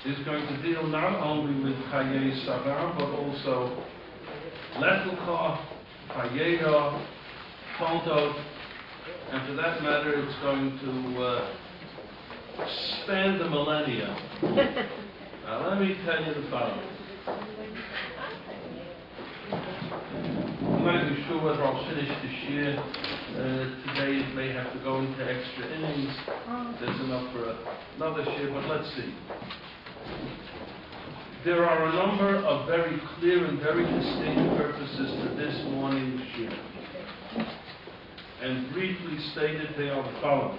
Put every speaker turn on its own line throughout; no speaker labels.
is going to deal not only with Chayei Sarah, but also Letucha, Chayei, Toldot, and for that matter, it's going to span the millennia. Now, let me tell you the following. I'm not even sure whether I'll finish this year. Today it may have to go into extra innings. There's enough for another year, but let's see. There are a number of very clear and very distinct purposes to this morning's year. And briefly stated, they are the following.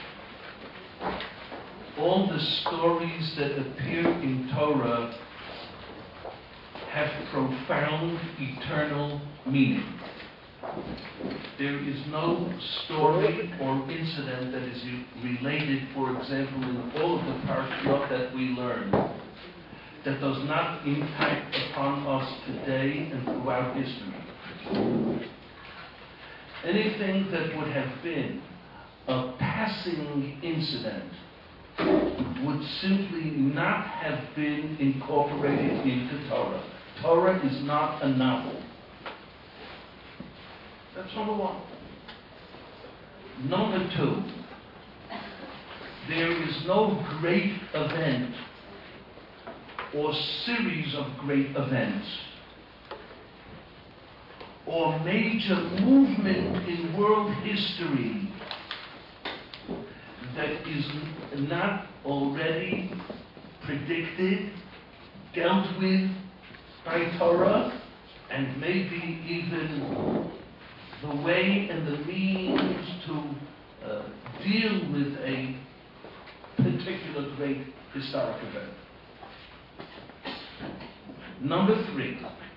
All the stories that appear in Torah have profound, eternal meaning. There is no story or incident that is related, for example, in all of the parashiyot that we learn, that does not impact upon us today and throughout history. Anything that would have been a passing incident would simply not have been incorporated into Torah. Torah is not a novel. That's number one. Number two, there is no great event or series of great events or major movement in world history that is not already predicted, dealt with by Torah, and maybe even the way and the means to deal with a particular great historic event. Number three,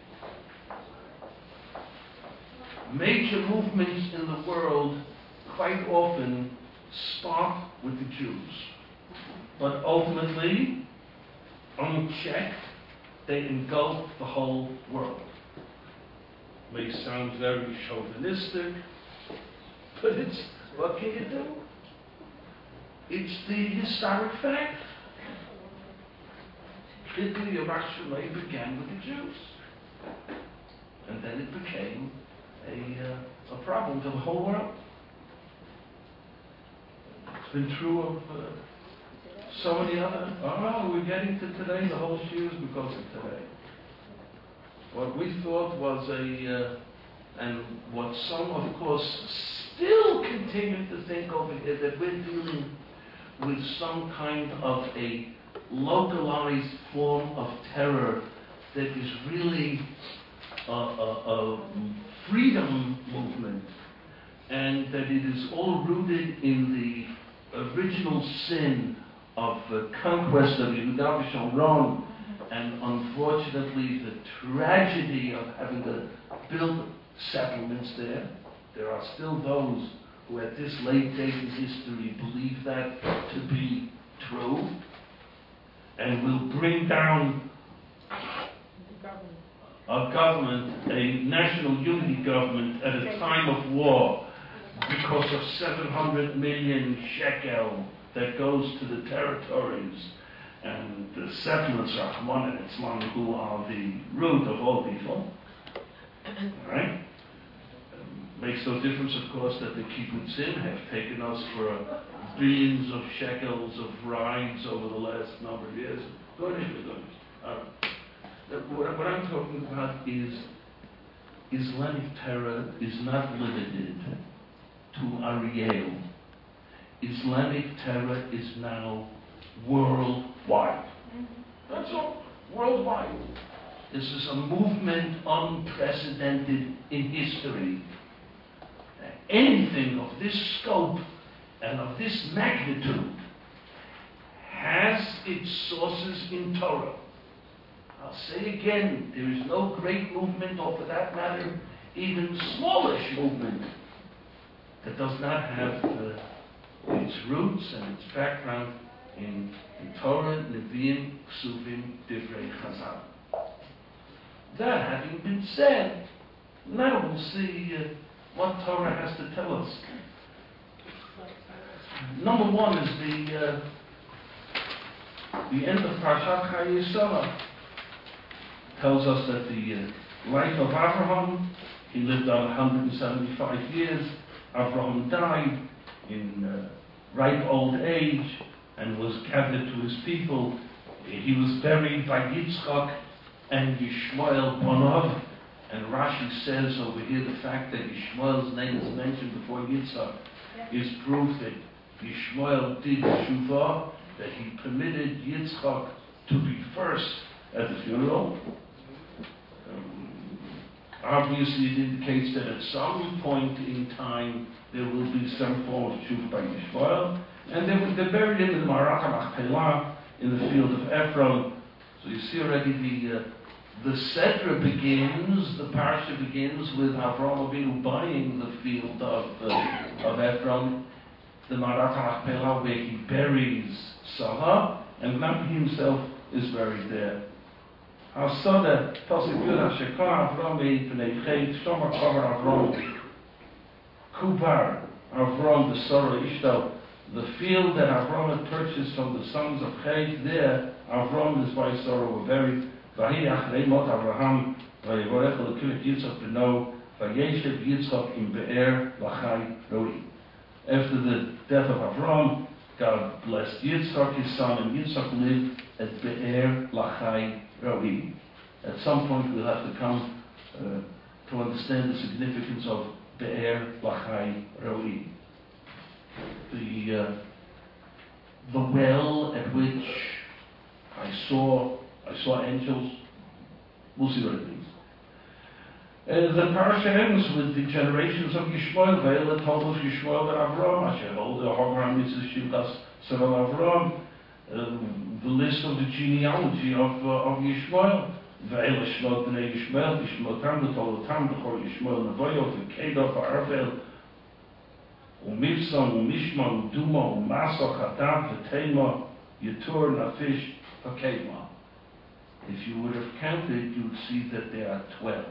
major movements in the world quite often start with the Jews, but ultimately, unchecked, they engulf the whole world. May sound very chauvinistic, but what can you do? It's the historic fact. Hitler Yerushalayim began with the Jews, and then it became a problem to the whole world. It's been true of so many other. We're getting to today. The whole issue is because of today. What we thought was and what some, of course, still continue to think over here, that we're dealing with some kind of a localized form of terror that is really a freedom movement, and that it is all rooted in the original sin of conquest of Yehuda v'Shamron, and unfortunately the tragedy of having to build settlements there. There are still those who at this late date in history believe that to be true, and will bring down a government, a national unity government, at a time of war because of 700 million shekel that goes to the territories and the settlers, Rahman and Islam, who are the root of all evil. Right? Makes no difference, of course, that the kibbutzim have taken us for billions of shekels of rides over the last number of years. What I'm talking about is Islamic terror is not limited to Ariel. Islamic terror is now worldwide. That's all. Worldwide. This is a movement unprecedented in history. Anything of this scope and of this magnitude has its sources in Torah. I'll say again, there is no great movement, or for that matter, even smallish movement, that does not have its roots and its background in Torah, Nevi'im, Ksuvim, Divrei Chazal. That having been said, now we'll see what Torah has to tell us. Number one is The end of Parshat Chayei Sarah tells us that the life of Abraham, he lived on 175 years. Abraham died in ripe old age and was gathered to his people. He was buried by Yitzchak and Yishmael Bonav. And Rashi says over here the fact that Yishmael's name is mentioned before Yitzchak is proof that Yishmael did Shuvah, that he permitted Yitzchak to be first at the funeral. Obviously it indicates that at some point in time there will be some form of Shuvah by Yishmael. And they're buried in the Marat HaMachpelah in the field of Ephron. So you see already the Sedra begins, the parsha begins with Avraham Avinu buying the field of Ephron, the Marat HaMachpelah, where he buries Sarah, and Nabi himself is buried there. Ha'asada, Pasuk Yud HaShekar Avraham B'nei Chet, Shomar Kavar Avraham, Kubar, Avraham the Sarah Ishtal, the field that Avraham had purchased from the sons of Chet, there Avraham and his wife Sarah were buried. Vahi achrei mot Avraham, vayivorech l'kivet Yitzchak b'no, vayeshev Yitzchak im be'er lachai roi. After the death of Avraham, God blessed Yitzchak, his son, and Yitzchak lived at Be'er Lachai Roi. At some point we'll have to come to understand the significance of Be'er Lachai Roi. The well at which I saw angels, we'll see what it means. The parasha ends with the generations of Yishmael. Ve'ele told of Yishmael and Avraham, Asher hold the Hogar Mitzvah Shivchas Sarah Avraham, the list of the genealogy of Yishmael. Ve'ele Shmot B'nei Yishmael, Yishmotam, the Tolotam, the Chor Yishmael Nevoyo, the Kedar, Arvel, Umivsam, Umishma, Uduma, Umasa, Chatav, V'tema, Yetur, Nafish, V'kedma. If you would have counted, you'd see that there are 12.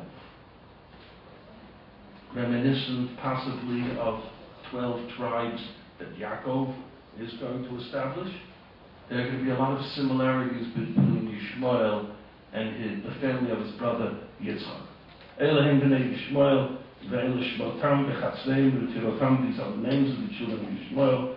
Reminiscent possibly of 12 tribes that Yaakov is going to establish. There are going to be a lot of similarities between Yishmael and the family of his brother Yitzchak. Elohim b'nei Yishmael, ve'el shmotam b'chatzreim v'tirotam. These are the names of the children of Yishmael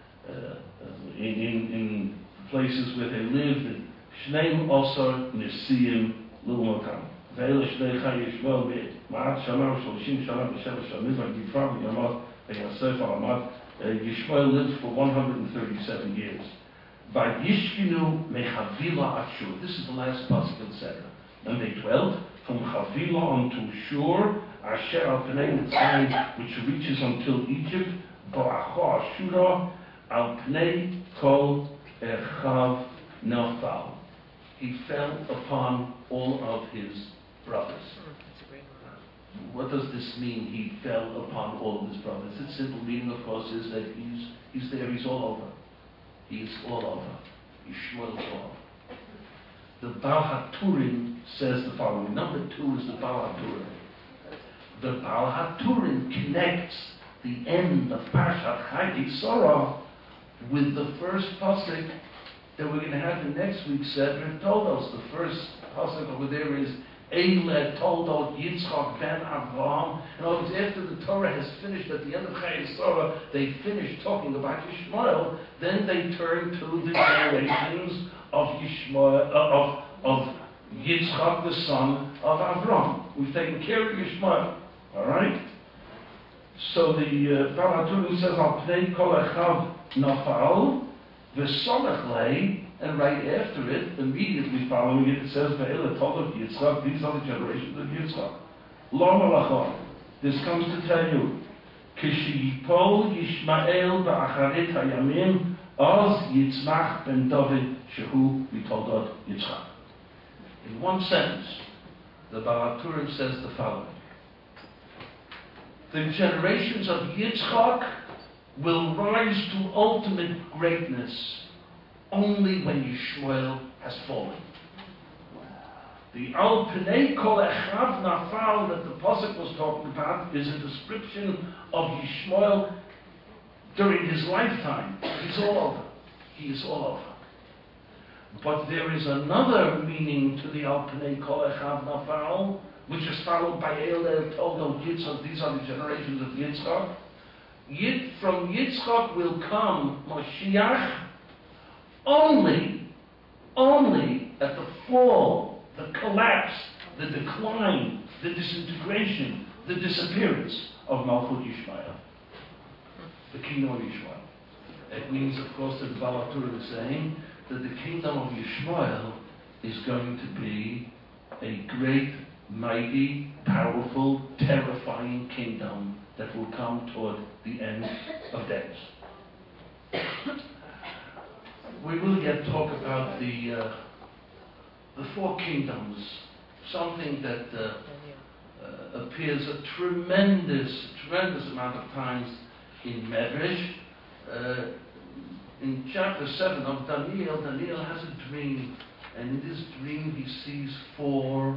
in places where they lived. Shneim Osar Nisiim Lumotam. ואלה שניך ישמעאל מעט שנה ו30 שנה ו7 שנים וגפרה וימת ויוסף עמד. Yishmael lived for 137 years. Vayishkinu mechavila at Shur. This is the last pasuk of the Seder. And they dwelt from Chavila unto Shur, Asher al Pnei Mitzrayim, which reaches until Egypt, Ba'acho Ashura al Pnei Kol Echav Nafal. He fell upon all of his brothers. What does this mean, he fell upon all of his brothers? Its simple meaning, of course, is that he's there, he's all over. He's all over. Yishmael is all over. The Baal HaTurim says the following. Number 2 is the Baal HaTurim. The Baal HaTurim connects the end of Parshat Chayei Sarah with the first pasuk that we're going to have in next week's Seder Toldos. The first pasuk over there is Eile Toldot Yitzchak ben Avraham. In other words, after the Torah has finished at the end of Chayei Sarah, they finish talking about Yishmael. Then they turn to the generations of Yishmael, of Yitzchak, the son of Avraham. We've taken care of Yishmael. All right. So the Baal HaTurim says, "Al pnei kol echav nafal." V'somech, and right after it, immediately following it, it says, Ve'ele Tolot Yitzchak, these are the generations of Yitzchak. Lo malachon, this comes to tell you, Kishiyipol Yishmael ba'acharet hayamim, oz Yitzmach ben David, shehu mitolot Yitzchak. In one sentence, the Baal HaTurim says the following. The generations of Yitzchak will rise to ultimate greatness only when Yishmael has fallen. The Al Pnei Kol Echav Nafal that the pasuk was talking about is a description of Yishmael during his lifetime. He's all over. He is all over. But there is another meaning to the Al Pnei Kol Echad Nafal, which is followed by Elel Toldo Yitzchak. These are the generations of Yitzchak. From Yitzchak will come Moshiach only at the fall, the collapse, the decline, the disintegration, the disappearance of Malchut Yishmael, the kingdom of Yishmael. It means, of course, that the Baal HaTorah is saying that the kingdom of Yishmael is going to be a great, mighty, powerful, terrifying kingdom that will come toward the end of days. We will yet talk about the four kingdoms, something that appears a tremendous amount of times in Medrash. In chapter 7 of Daniel has a dream, and in this dream he sees four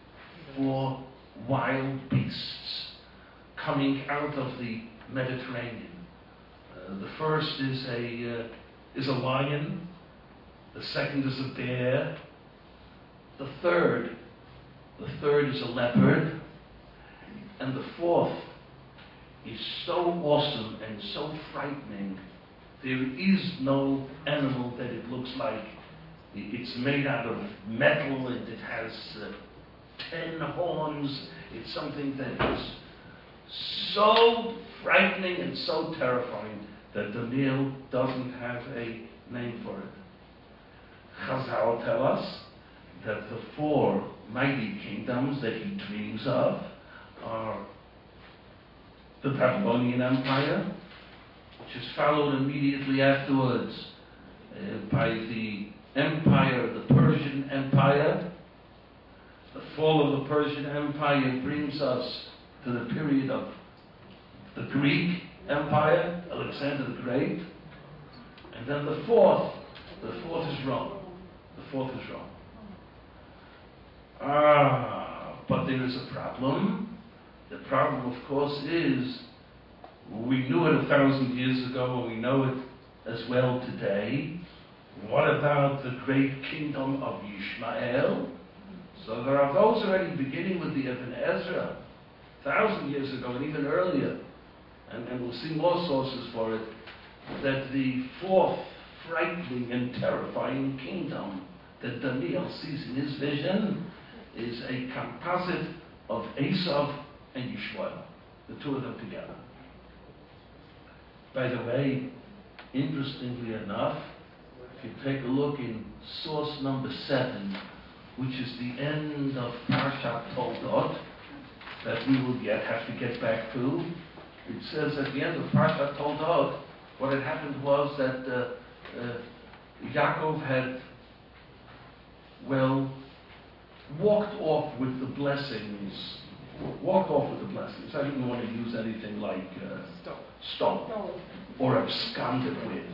wild beasts coming out of the Mediterranean. The first is a lion. The second is a bear. The third is a leopard. And the fourth is so awesome and so frightening. There is no animal that it looks like. It's made out of metal and it has 10 horns. It's something that is so frightening and so terrifying that Daniel doesn't have a name for it. Chazal tell us that the four mighty kingdoms that he dreams of are the Babylonian Empire, which is followed immediately afterwards by the Persian Empire. The fall of the Persian Empire brings us to the period of the Greek Empire, Alexander the Great. And then the fourth is Rome. But there is a problem. The problem, of course, is we knew it 1,000 years ago, and we know it as well today. What about the great kingdom of Yishmael? So there are those already beginning with the Ibn Ezra, 1,000 years ago and even earlier, and we'll see more sources for it, that the fourth frightening and terrifying kingdom that Daniel sees in his vision is a composite of Esav and Yishmael, the two of them together. By the way, interestingly enough, if you take a look in source number 7, which is the end of Parshat Toldot, that we will yet have to get back to, it says at the end of Parshat Toldot, what had happened was that Yaakov had, walked off with the blessings. I didn't want to use anything like stone or absconded with.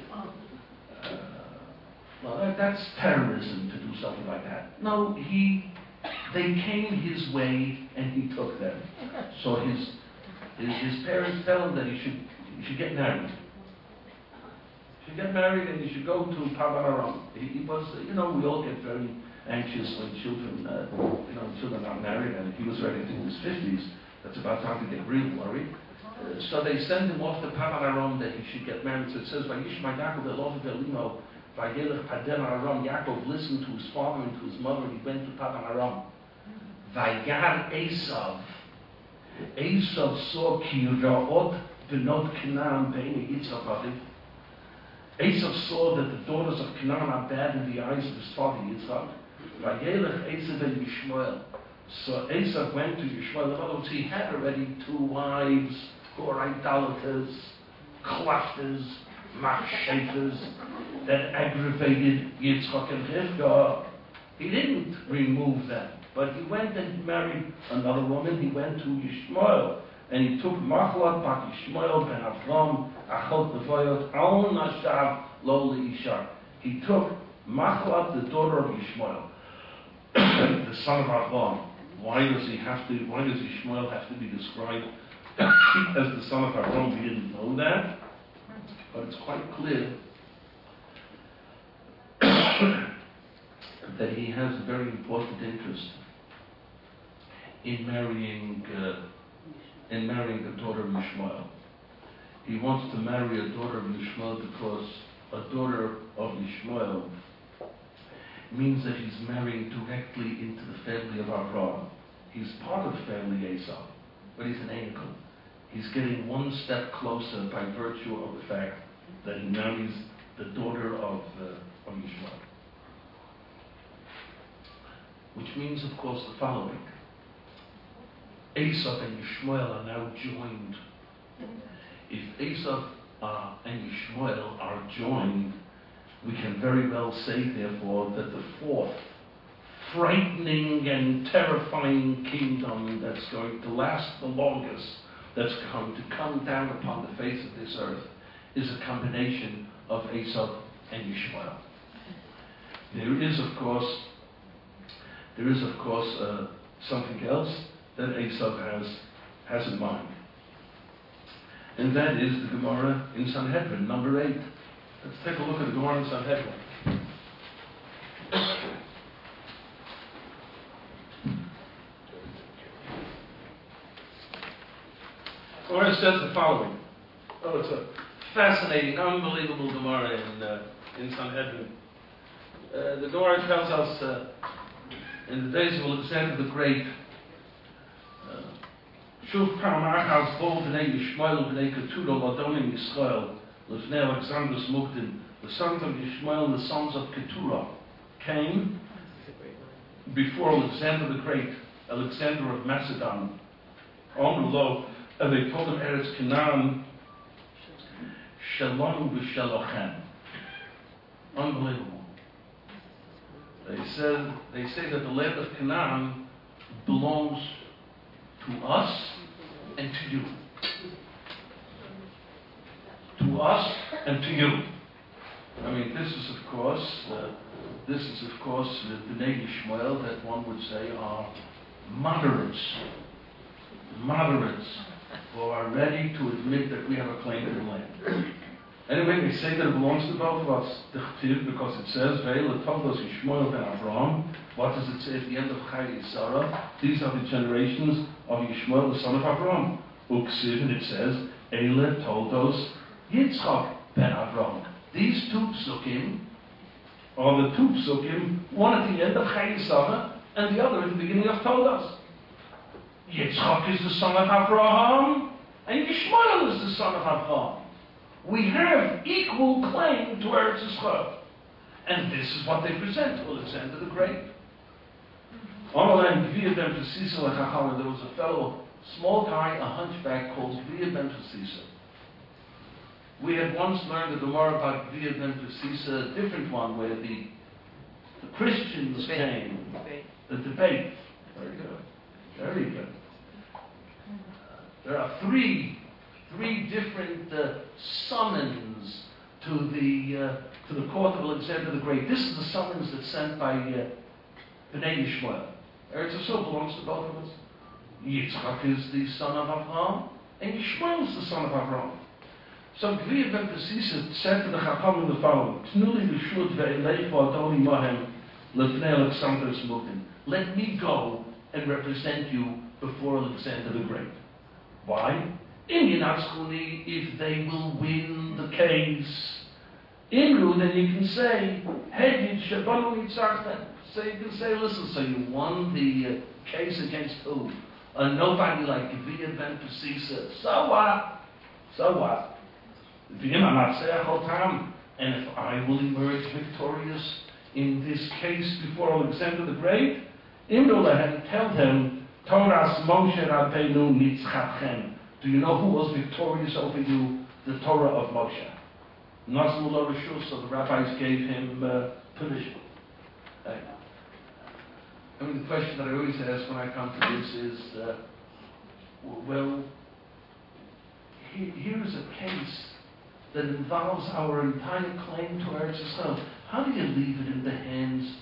That's terrorism to do something like that. No, they came his way and he took them. So his parents tell him that he should get married. He should get married and he should go to Padan Aram. He was, we all get very anxious when children are married, and he was already in his 50s. That's about time to get real worried. So they send him off to Padan Aram that he should get married. So it says, Vayishma Yaakov Elov Velimo, Vayelech Padan Aram. Yaakov listened to his father and to his mother, and he went to Padan Aram. Vayar Esav. Esav saw ki ra'ot v'not Canaan be'nei Yitzchak Aviv. Esav saw that the daughters of Canaan are bad in the eyes of his father Yitzchak. Vayelech Esav and Yishmael. So Esav went to Yishmael. In other words, he had already 2 wives who are idolaters, clusters, machshefers, that aggravated Yitzchak and Rivka. He didn't remove them, but he went and married another woman. He went to Yishmael, and he took Machlat bat Yishmael ben Avram achot nevoyot al nashav lo leisha. He took Machlat, the daughter of Yishmael, the son of Avram. Why does Yishmael have to be described as the son of Avram? We didn't know that, but it's quite clear that he has a very important interest in marrying a daughter of Yishmael. He wants to marry a daughter of Yishmael because a daughter of Yishmael means that he's marrying directly into the family of Avraham. He's part of the family Esau, but he's an angel. He's getting one step closer by virtue of the fact that he marries the daughter of Yishmael. Which means, of course, the following. Esau and Yishmael are now joined. If Esau and Yishmael are joined, we can very well say, therefore, that the fourth frightening and terrifying kingdom that's going to last the longest, that's going to come down upon the face of this earth, is a combination of Esau and Yishmael. There is, of course, something else that Esau has in mind. And that is the Gemara in Sanhedrin, number 8. Let's take a look at the Gemara in Sanhedrin. The Gemara says the following. Oh, it's a fascinating, unbelievable Gemara in Sanhedrin. The Gemara tells us in the days of Alexander the Great, Shuv Pam Achaz Bol B'nei Yishmael B'nei Keturah Ladonim Yisrael L'fnei Alexander Smukdin, the sons of Yishmael and the sons of Keturah came before Alexander the Great, Alexander of Macedon, on Lo, and they told him Eretz Canaan Shalom V'Shalochem. Unbelievable. They say that the land of Canaan belongs to us and to you. To us and to you. I mean, this is of course the Bnei Yishmael that one would say are moderates who are ready to admit that we have a claim to the land. Anyway, they say that it belongs to both of us, because it says, Ve'el Tovos Yishmael ben Avraham. What does it say at the end of Chai Sarah? These are the generations of Yishmael, the son of Avraham. Uksiv, and it says, Eile Toldos Yitzchak ben Avraham. These two psukim are the two psukim, one at the end of Chai Sarah, and the other at the beginning of Toldos. Yitzchak is the son of Avraham, and Yishmael is the son of Avraham. We have equal claim to Eretz Yisrael. And this is what they present to Alexander the Great. There was a fellow, small guy, a hunchback, called Gvir ben Pesisa. We had once learned the Gemara about Gvir ben Pesisa, a different one, where the Christians came. The debate. Very good. Very good. There are three different summons to the court of Alexander the Great. This is the summons that's sent by Bnei Yishmael. Eretz Yisrael belongs to both of us. Yitzchak is the son of Avraham, and Yishmael is the son of Avraham. So Gvir ben Pesisa said to the Chachamim the following: Tnuli l'shut ve'elei v'adoni mahem l'fnei Alexander Smukdin. Let me go and represent you before Alexander the Great. Why? If they will win the case, Imru, then you can say, Hedid Shabanu Yitzartem. So you can say, listen, so you won the case against who? Nobody like Gvir ben Pesisa. So what? So what? And if I will emerge victorious in this case before Alexander the Great, Imru Lehem, tell them, Torah Moshe Rabbeinu Nitzchatchem. Do you know who was victorious over you? The Torah of Moshe. Nazmul Rishus, so the rabbis gave him permission. I mean, the question that I always ask when I come to this is, here is a case that involves our entire claim to Eretz Yisrael. How do you leave it in the hands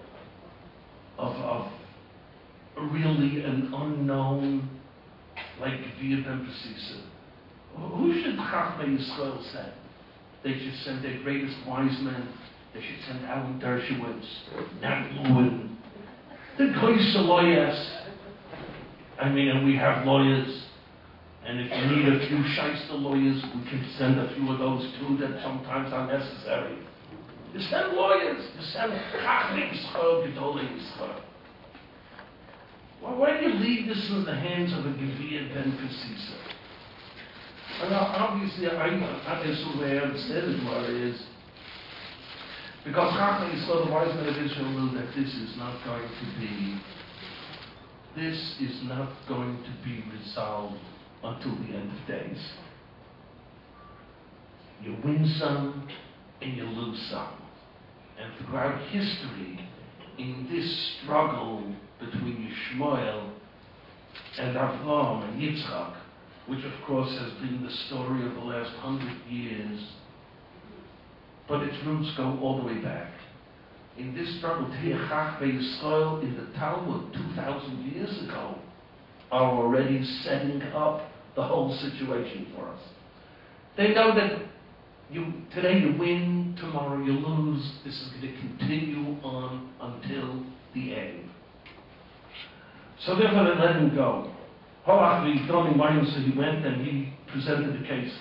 of really an unknown like Gvir ben Pesisa? Who should Chachmei Yisrael send? They should send their greatest wise men They should send Alan Dershowitz, Nat Lewin, the Goyce lawyers. I mean, and we have lawyers. And if you need a few shyster lawyers, we can send a few of those too that sometimes are necessary. You send lawyers. You send Chachmei Yisrael, Gedolei Yisrael. Well, why do you leave this in the hands of a Gevir Ben Kasisa? And obviously, I assume I understand it what it is. Because Chachmei Yisrael, the wise men of Israel, knew that this is not going to be resolved until the end of days. You win some and you lose some. And throughout history, in this struggle between Yishmael and Avraham and Yitzchak, which of course has been the story of the last 100 years, but its roots go all the way back. In this struggle, Chachmei Yisrael in the Talmud 2,000 years ago are already setting up the whole situation for us. They know that today you win, tomorrow you lose. This is going to continue on until the end. So therefore they let him go. So he went and he presented the case.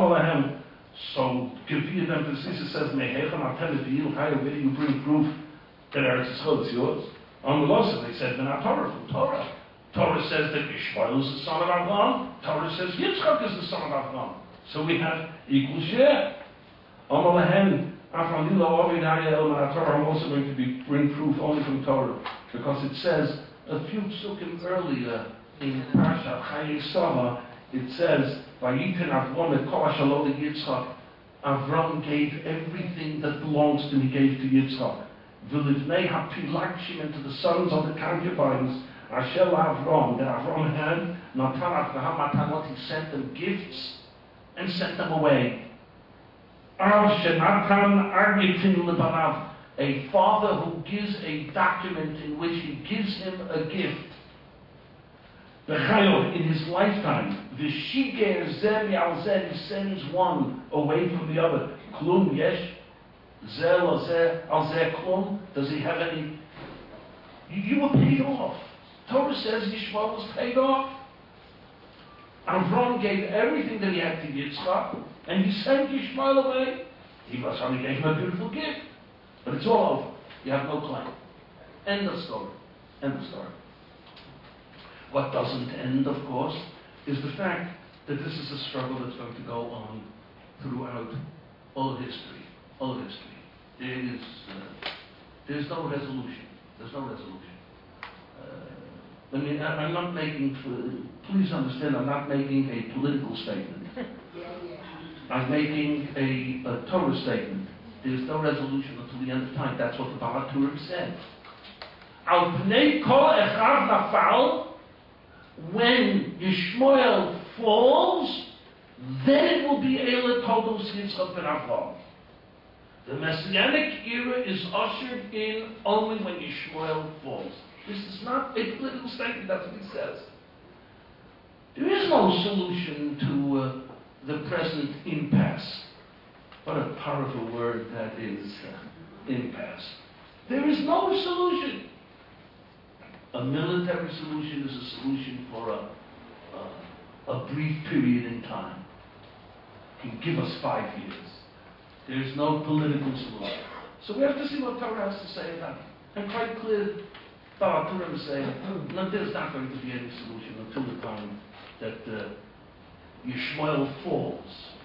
So Gevir Ben Kasisa says, where do you bring proof that Eretz Yisrael is yours? They said, Torah, from Torah. Torah says that Yishmael is the son of Avraham. Torah says Yitzchak is the son of Avraham. So we have equal share. I'm also going to bring proof only from Torah, because it says a few psukim earlier in Parshat Chayei Sarah, it says, "Vayiten Avram et kol ashalot Yitzchak." Avram gave everything that belongs to him. He gave to Yitzchak. V'livnei hapilagshim, and to the sons of the concubines, Asher Avram, that Avram had, Natan Avraham matanot, he sent them gifts and sent them away. A father who gives a document in which he gives him a gift in his lifetime. V'shiger zeh mi'al zeh, he sends one away from the other. Klum yesh zeh al zeh klum. Does he have any? You were paid off. Torah says Yishmael was paid off. Avram gave everything that he had to Yitzchak, and he sent Yishmael away. He only gave him a beautiful gift. But it's all over. You have no claim. End of story. End of story. What doesn't end, of course, is the fact that this is a struggle that's going to go on throughout all history. All history. There's no resolution. There's no resolution. I'm not making, please understand, I'm not making a political statement. I'm making a Torah statement. There's no resolution until the end of time. That's what the Baal HaTurim said. Al pnei kol echad nafal, when Yishmael falls, then it will be Eila Todos Yitzchak ben Avraham. The Messianic era is ushered in only when Yishmael falls. This is not a political statement, that's what he says. There is no solution to the present impasse. What a powerful word that is, impasse. There is no solution. A military solution is a solution for a brief period in time. It can give us 5 years. There is no political solution. So we have to see what Torah has to say about it. And quite clear, Baal HaTurim is saying, no, there's not going to be any solution until the time that Yishmael falls.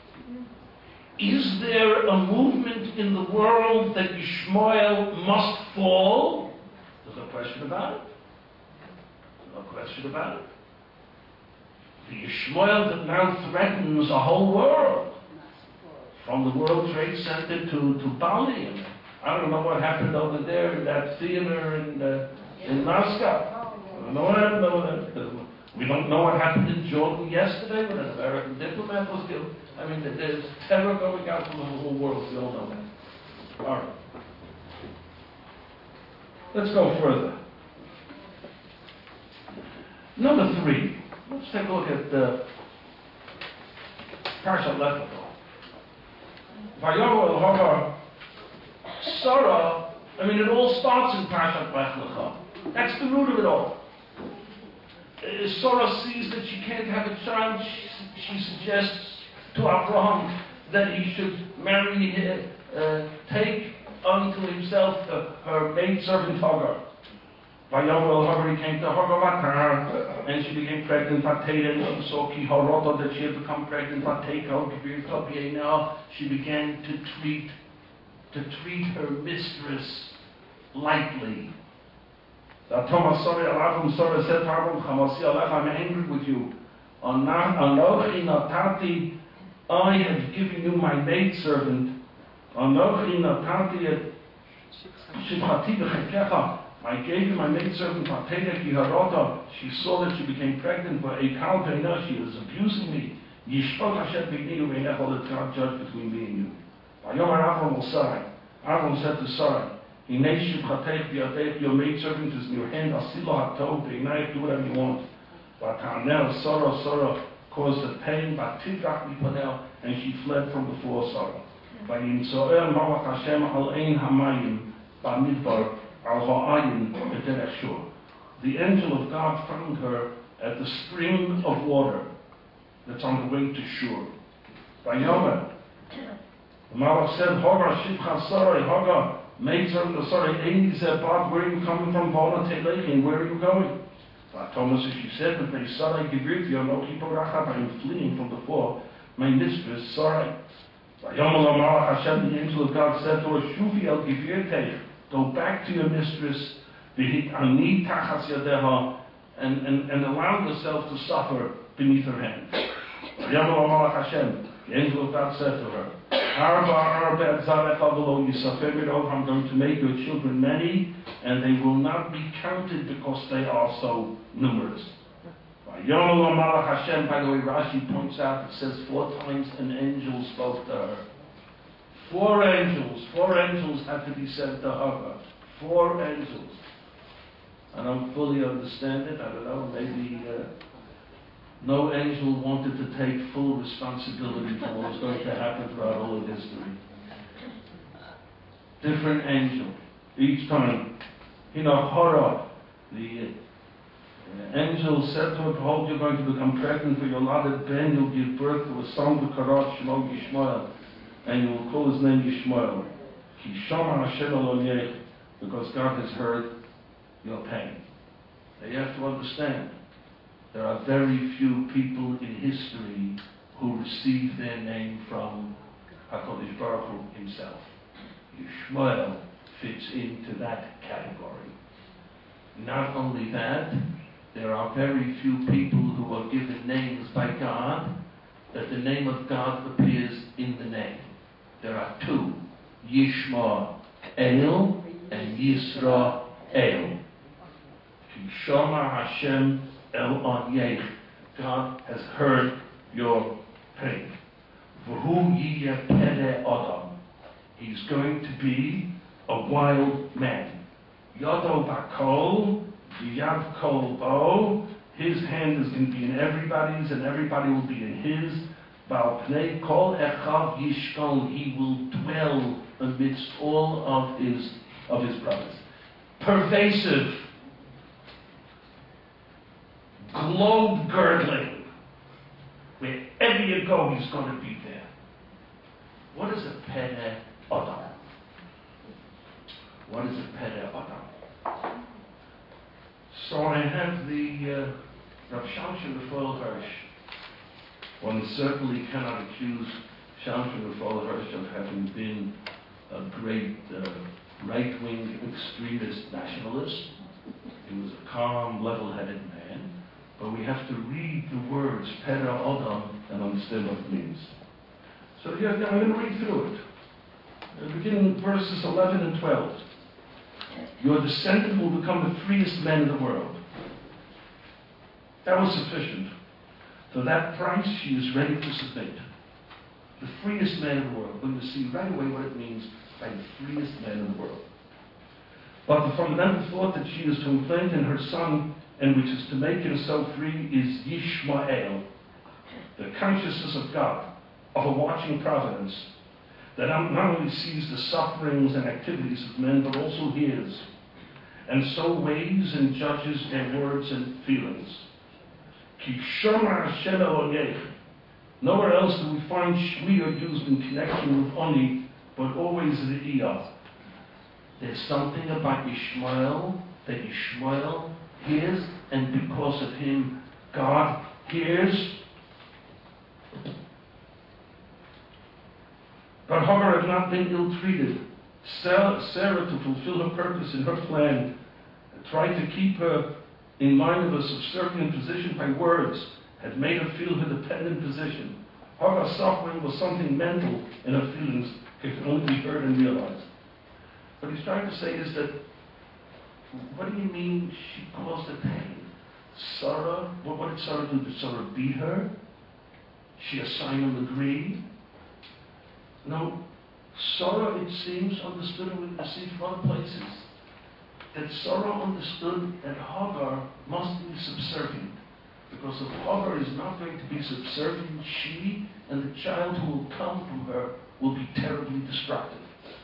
Is there a movement in the world that Yishmael must fall? There's no question about it. No question about it. The Yishmael that now threatens the whole world, from the World Trade Center to Bali. And I don't know what happened over there in that theater in Moscow. I don't know what happened over there. We don't know what happened in Jordan yesterday when an American diplomat was killed. I mean, there's terror going out from the whole world. We all know that. All right. Let's go further. Number 3. Let's take a look at Parshat Lech Lecha. Vayomer el Hagar Sarah, it all starts in Parshat Lech Lecha. That's the root of it all. Sarah sees that she can't have a child. She suggests to Abraham that he should take unto himself her maidservant Hagar. Vayomer Hagar, he came to Hagar and she became pregnant by Terah, and she saw Ki Harota that she had become pregnant by Terah. Now she began to treat her mistress lightly. Thomas Sarah said to Abraham, I'm angry with you. I have given you my maidservant. I gave you my maidservant Patena Ki Harota. She saw that she became pregnant, but now she is abusing me. Yishpot Hashem b'nei u'beinech, let God judge between me and you. Avram said to Sarai, your maidservant is in your hand. Do whatever you want. But now Sarah caused her pain, and she fled from before Sarah. The angel of God found her at the spring of water that's on the way to Shur. The Malach said, Hagar, maidservant of Sarah, where are you coming from? Where are you going? Thomas, she said, I am fleeing from before my mistress, Sarah. The angel of God said to her, go back to your mistress, and allow yourself to suffer beneath her hand. The angel of God said to her, I'm going to make your children many, and they will not be counted because they are so numerous. By the way, Rashi points out, it says 4 times an angel spoke to her. 4 angels had to be sent to Hagar. 4 angels. I don't fully understand it. I don't know, maybe no angel wanted to take full responsibility for what was going to happen throughout all of history. Different angel. Each time. Horror. The angel said to her, behold, you're going to become pregnant for your lauded Ben. You'll give birth to a son, B'karat Shemo Yishmael. And you will call his name Yishmael. Ki Shama Hashem Elonech. Because God has heard your pain. Now you have to understand, there are very few people in history who receive their name from HaKadosh Baruch Hu himself. Yishmael fits into that category. Not only that, there are very few people who are given names by God that the name of God appears in the name. There are 2, Yishmael and Yisrael. Kishama Hashem El Onyech. God has heard your pain. V'hu yiyeh pere Adam. He's going to be a wild man. Yodo bakol, yad kol bo. His hand is going to be in everybody's, and everybody will be in his. Bal pnei kol echav yishkol. He will dwell amidst all of his brothers. Pervasive, globe-girdling. Wherever you go, he's going to be there. What is a pere Adam? What is a pere Adam? So I have the Rav Shamshon Raphael Hirsch. One certainly cannot accuse Shamshon Raphael Hirsch of having been a great right-wing extremist nationalist. He was a calm, level-headed man. But we have to read the words Pere Adam and understand what it means. So yeah, I'm going to read through it. Beginning with verses 11 and 12. Your descendant will become the freest man in the world. That was sufficient. For that price, she is ready to submit. The freest man in the world. We're going to see right away what it means by the freest man in the world. But the fundamental thought that she is to implant in her son, and which is to make him so free, is Yishmael, the consciousness of God, of a watching providence. that not only sees the sufferings and activities of men, but also hears, and so weighs and judges their words and feelings. Ki shoma Hashem Eloheich. Nowhere else do we find shmiyah used in connection with Oni, but always re'iyah. There's something about Ishmael that Ishmael hears, and because of him, God hears. But Hagar had not been ill-treated. Sarah, to fulfill her purpose in her plan, tried to keep her in mind of a subservient position by words, had made her feel her dependent position. Hagar's suffering was something mental in her feelings, it could only be heard and realized. What he's trying to say is that, what do you mean she caused the pain? Sarah, what did Sarah do? Did Sarah beat her? She assigned him a degree? No. Sarah, it seems, understood, and we can see from other places, that Sarah understood that Hagar must be subservient. Because if Hagar is not going to be subservient, she and the child who will come from her will be terribly destructive.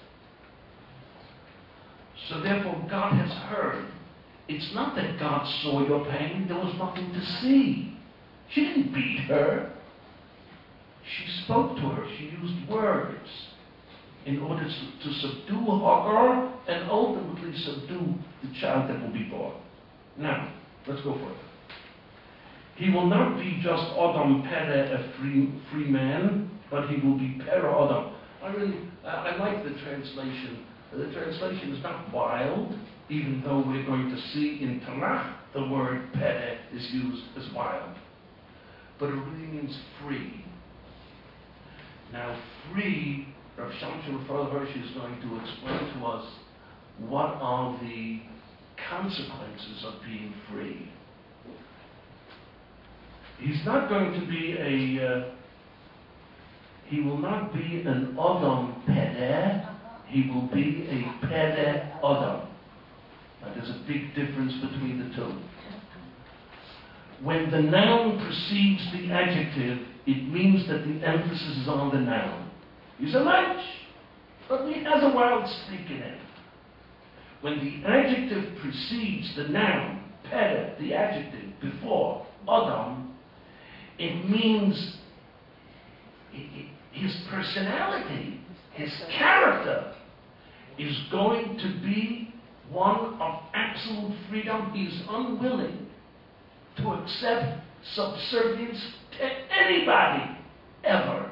So therefore, God has heard. It's not that God saw your pain. There was nothing to see. She didn't beat her. She spoke to her. She used words in order to subdue Hagar and ultimately subdue the child that will be born. Now, let's go further. He will not be just Adam Pere, a free man, but he will be Pere Adam. I like the translation. The translation is not wild, even though we're going to see in Tanakh the word Pere is used as wild. But it really means free. Now, free, Rav Shamshon Raphael Hirsch is going to explain to us what are the consequences of being free. He's not going to be he will not be an Adam Pere, he will be a Pere Adam. Now there's a big difference between the two. When the noun precedes the adjective, it means that the emphasis is on the noun. He's a mensch, but he has a wild streak in him. When the adjective precedes the noun, Pere, the adjective, before Adam, it means his personality, his character, is going to be one of absolute freedom. He's unwilling to accept subservience to anybody, ever.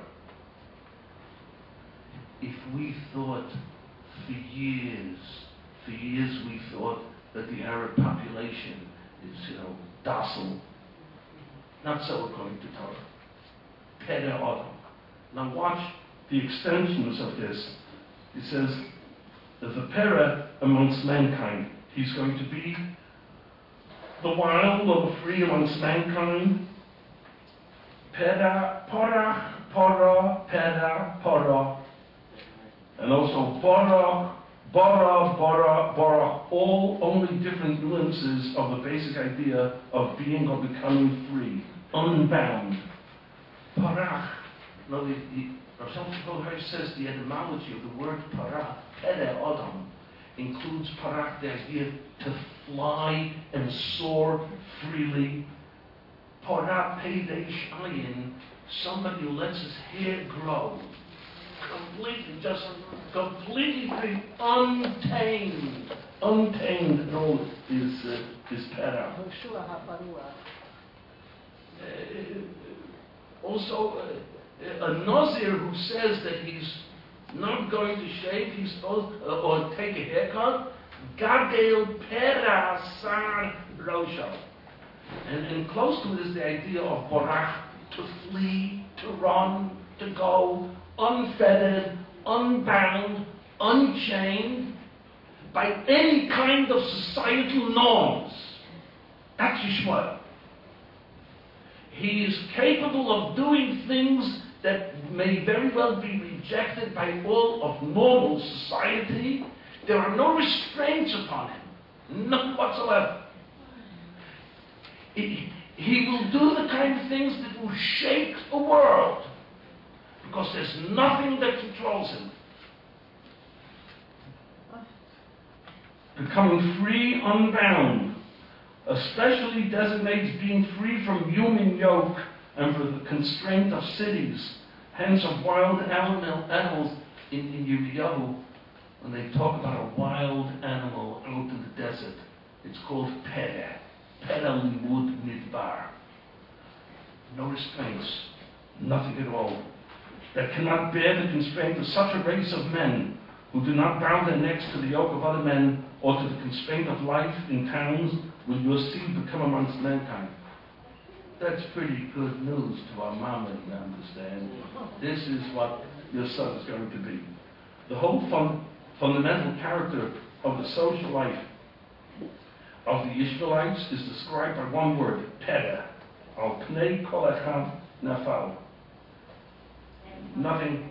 If we thought for years we thought that the Arab population is, docile. Not so according to Torah. Pere Adam. Now watch the extensions of this. It says, the Pere amongst mankind. He's going to be the wild or the free amongst mankind. Pera, Porach, Pora, Pera, Pora. And also Borach, Borach, all only different nuances of the basic idea of being or becoming free, unbound. Parach. No, Rav Shamshon Hirsch says the etymology of the word parach, Pere Adam, includes parach, the idea to fly and soar freely. Parach Peidesh Ayin, somebody who lets his hair grow. Completely free, untamed, no, is Pera. Also, a Nazir who says that he's not going to shave, he's supposed or take a haircut, Gadel Pera Sar Rosho. And close to it is the idea of Borach, to flee, to run, to go, unfettered, unbound, unchained by any kind of societal norms. That's Yishmael. He is capable of doing things that may very well be rejected by all of normal society. There are no restraints upon him, none whatsoever. He will do the kind of things that will shake the world. because there's nothing that controls him. Becoming free, unbound, especially designates being free from human yoke and from the constraint of cities, hence of wild animals in Yirmiyahu. When they talk about a wild animal out in the desert, it's called Pere. Pere Limud Midbar. No restraints, nothing at all. That cannot bear the constraint of such a race of men who do not bow their necks to the yoke of other men or to the constraint of life in towns, will your seed become amongst mankind. That's pretty good news to our mama, you understand. This is what your son is going to be. The whole fundamental character of the social life of the Ishmaelites is described by one word, Pere. Al Pnei Kol Echad Nafal. Nothing.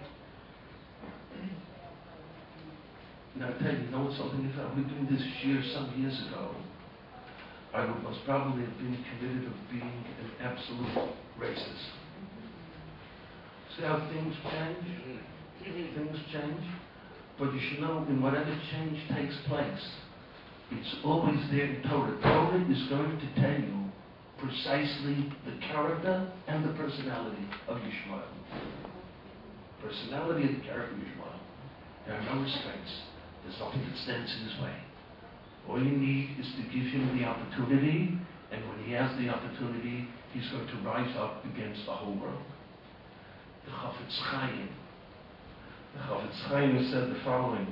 Now I tell you, know what something is? I was doing this year some years ago. I would most probably have been convicted of being an absolute racist. See how things change? Things change. But you should know, in whatever change takes place, it's always there in Torah. Torah is going to tell you precisely the character and the personality of Yishmael. Personality and the character of Yishmael. There are no restraints. There's nothing that stands in his way. All you need is to give him the opportunity, and when he has the opportunity, he's going to rise up against the whole world. The Chafetz Chaim. The Chafetz Chaim said the following.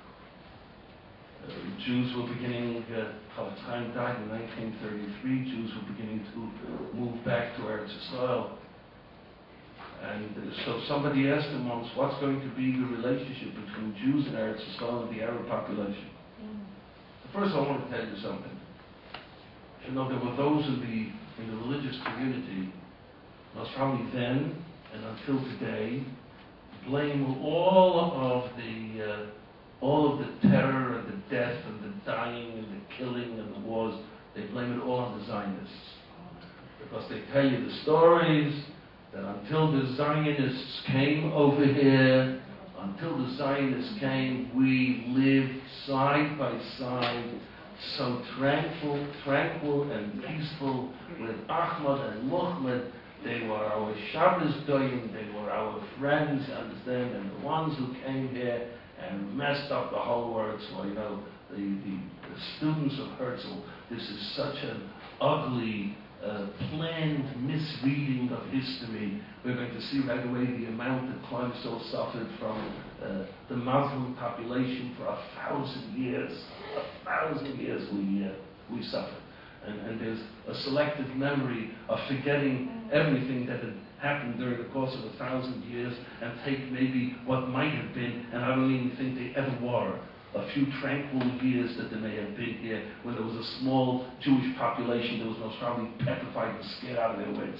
Jews were beginning, Chafetz Chaim died in 1933, Jews were beginning to move back to Eretz Yisrael. And so somebody asked him once, what's going to be the relationship between Jews and Eretz Yisrael and the Arab population? First, I want to tell you something. You know, there were those in the religious community, most probably then and until today, blame all of the terror and the death and the dying and the killing and the wars. They blame it all on the Zionists, because they tell you the stories that until the Zionists came over here, until the Zionists came, we lived side by side, so tranquil and peaceful with Ahmad and Muhammad. They were our Shabbos Goyim, they were our friends, understand, and the ones who came here and messed up the whole world. So, you know, the students of Herzl, this is such an ugly, planned misreading of history. We're going to see right away the amount that Kleinstall suffered from the Muslim population for 1,000 years. 1,000 years we suffered. And there's a selective memory of forgetting everything that had happened during the course of 1,000 years and take maybe what might have been, and I don't even think they ever were, a few tranquil years that there may have been here when there was a small Jewish population that was most probably petrified and scared out of their wits.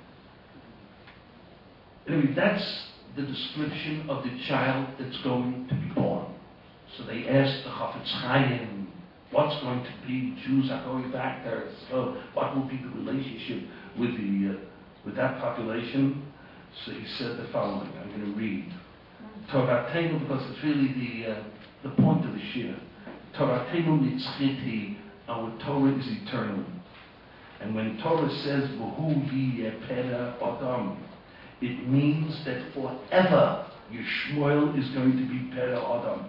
Anyway, that's the description of the child that's going to be born. So they asked the Chafetz Chaim, what's going to be? Jews are going back there. So what will be the relationship with that population? So he said the following. I'm going to read Toratenu, because it's really the point of the shir. Toratenu nitzchiti, our Torah is eternal. And when Torah says V'hu yiyeh pera adam, it means that forever Yishmael is going to be pera adam.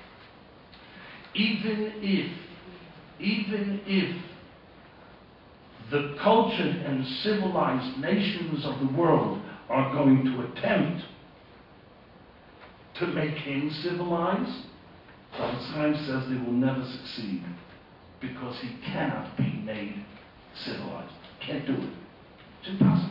Even if the cultured and civilized nations of the world are going to attempt to make him civilized, Chafetz Chaim says they will never succeed, because he cannot be made civilized. Can't do it. It's impossible.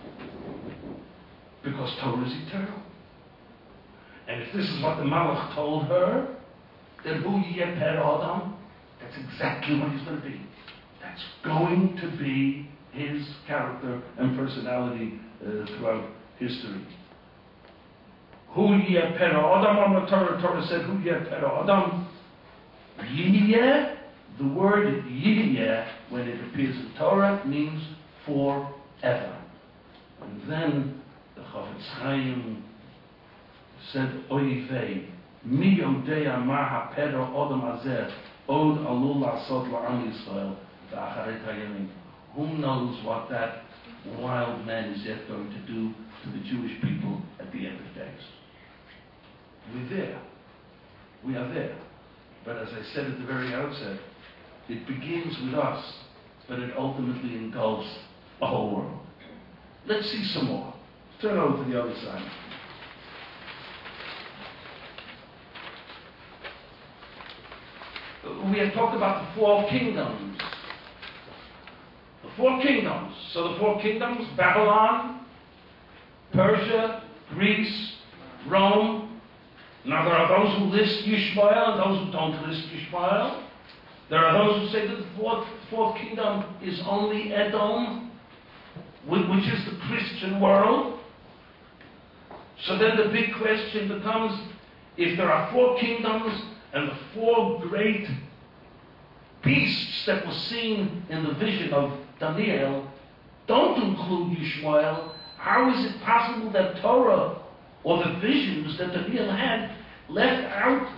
Because Torah is eternal. And if this is what the Malach told her, then Hu Yeh Per Adam, that's exactly what he's going to be. That's going to be his character and personality throughout history. Hu Yeh Per Adam, on the Torah said Hu Yeh Per Adam. Yeh, the word Yeh, when it appears in Torah, means forever. And then the Chafetz Chaim said, Oy vey, mi yodea ma ha'pero odom hazeh, od alul la'asot la'am Yisrael, v'acharet hayamim. Who knows what that wild man is yet going to do to the Jewish people at the end of days? We're there. We are there. But as I said at the very outset, it begins with us, but it ultimately engulfs the whole world. Let's see some more. Turn over to the other side. We have talked about the four kingdoms. The four kingdoms. So the four kingdoms, Babylon, Persia, Greece, Rome. Now there are those who list Yishmael and those who don't list Yishmael. There are those who say that the fourth kingdom is only Edom, which is the Christian world. So then the big question becomes, if there are four kingdoms and the four great beasts that were seen in the vision of Daniel don't include Yishmael, how is it possible that Torah or the visions that Daniel had left out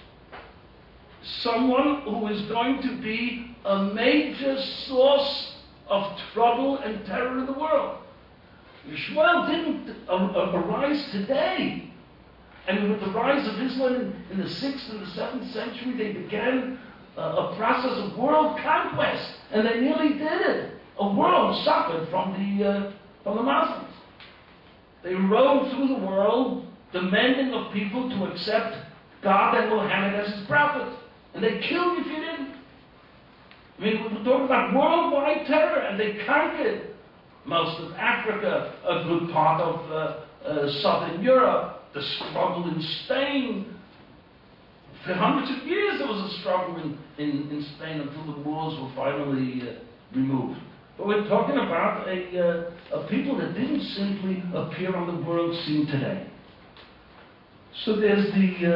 someone who is going to be a major source of trouble and terror in the world? Yishmael didn't arise today. And with the rise of Islam in the 6th and the 7th century, they began a process of world conquest, and they nearly did it. A world suffered from the Muslims. They rode through the world, demanding of people to accept God and Muhammad as his prophet, and they killed you if you didn't. I mean, we're talking about worldwide terror, and they conquered most of Africa, a good part of southern Europe. The struggle in Spain. For hundreds of years there was a struggle in Spain until the Moors were finally removed. But we're talking about a people that didn't simply appear on the world scene today. So there's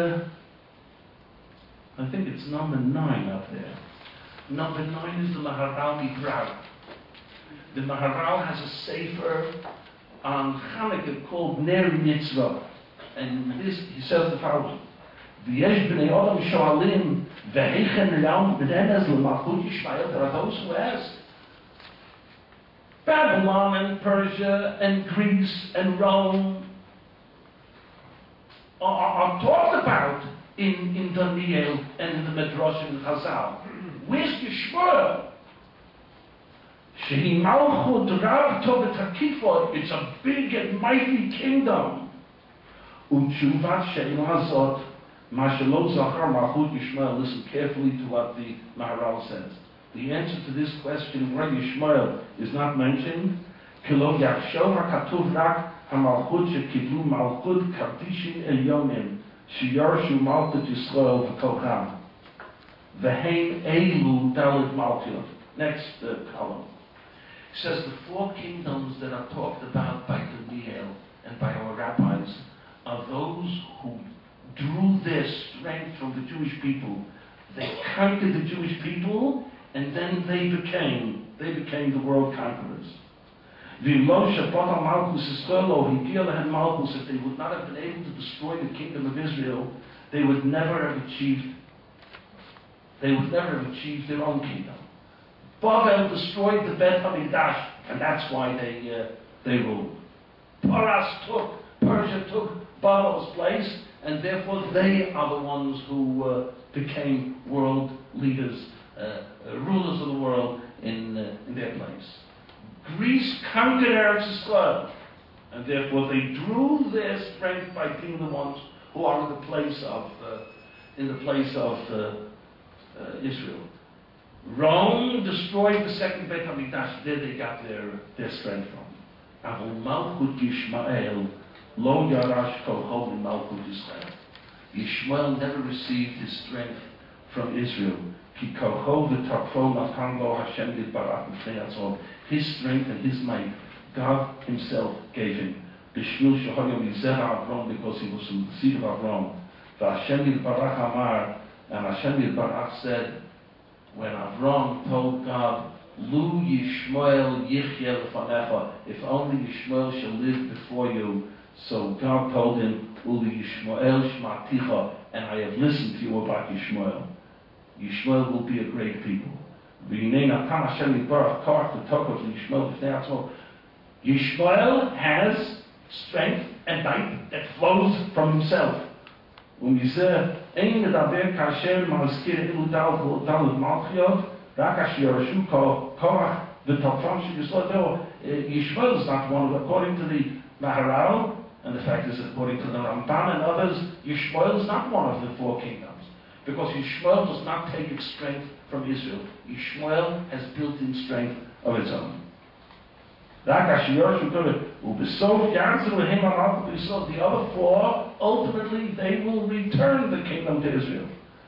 I think it's number 9 up there. Number 9 is the Maharal Midrash. The Maharal has a sefer on Hanukkah called Ner Mitzvah. And this, he says the following: V'yesh b'nei Adam shoalim v'heichen le'am b'nenez l'malchut Yishmael. There are those who ask. Babylon and Persia and Greece and Rome are talked about in Daniel and in the Midrash and Chazal. Where's Yishmael? Shehi malchut rav tov v'takifot. It's a big and mighty kingdom. Listen carefully to what the Maharal says. The answer to this question, where Yishmael is not mentioned, next column. It says the four kingdoms that are talked about by Daniel and by our rabbis are those who drew their strength from the Jewish people. They conquered the Jewish people, and then they became the world conquerors. If they would not have been able to destroy the kingdom of Israel, they would never have achieved their own kingdom. Bavel destroyed the Beit HaMikdash, and that's why they ruled. Persia took Babel's place, and therefore they are the ones who became world leaders, rulers of the world in their place. Greece conquered Eretz Yisrael, and therefore they drew their strength by being the ones who are in the place of Israel. Rome destroyed the second Beit HaMikdash. There they got their strength from. Avol Malchut Yishmael Lo Yarash Kol Hov in Malchut Yisrael. Yishmael never received his strength from Israel. Ki Kol Hov v'Tarfo Natan Lo Hashem Yitbarach B'Fnei Atzon. His strength and his might, God Himself gave him. B'Shmil Shehoyom Yizera Avram, because he was from the seed of Avram. V'Hashem Yitbarach Amar, and Hashem Yitbarach said, when Avram told God, Lu Yishmael Yichye L'fanecha, if only Yishmael shall live before you. So God told him, uli Yishmael shmaticha, and I have listened to you about Yishmael. Yishmael will be a great people. Yishmael has strength and might that flows from himself. When you say, "Ein medaber kasher ma'askir iludal v'dal malchiot, rak asher yoshu koach v'tafam sheyisodeo." Yishmael is not one of, according to the Maharal, and the fact is, according to the Ramban and others, Yishmael is not one of the four kingdoms, because Yishmael does not take its strength from Israel. Yishmael has built-in strength of its own. The other four, ultimately, they will return the kingdom to Israel.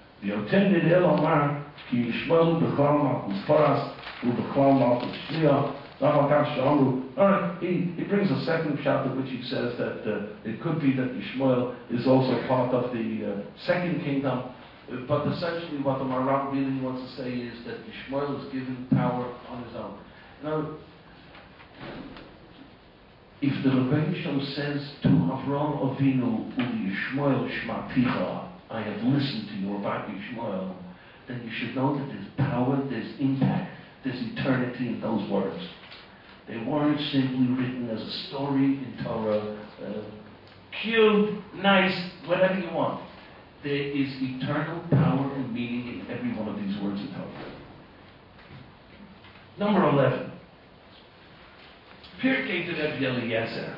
He brings a second chapter which he says that it could be that Yishmael is also part of the second kingdom. But essentially what the Maharal really wants to say is that Yishmael is given power on his own. Now, if the Rebbeinu says to Avraham Avinu, Uli Yishmael Shmaticha, I have listened to you about Yishmael, then you should know that there's power, there's impact, there's eternity in those words. They weren't simply written as a story in Torah, cute, nice, whatever you want. There is eternal power and meaning in every one of these words in Torah. Number 11. Pirkei de Rebbe Eliezer.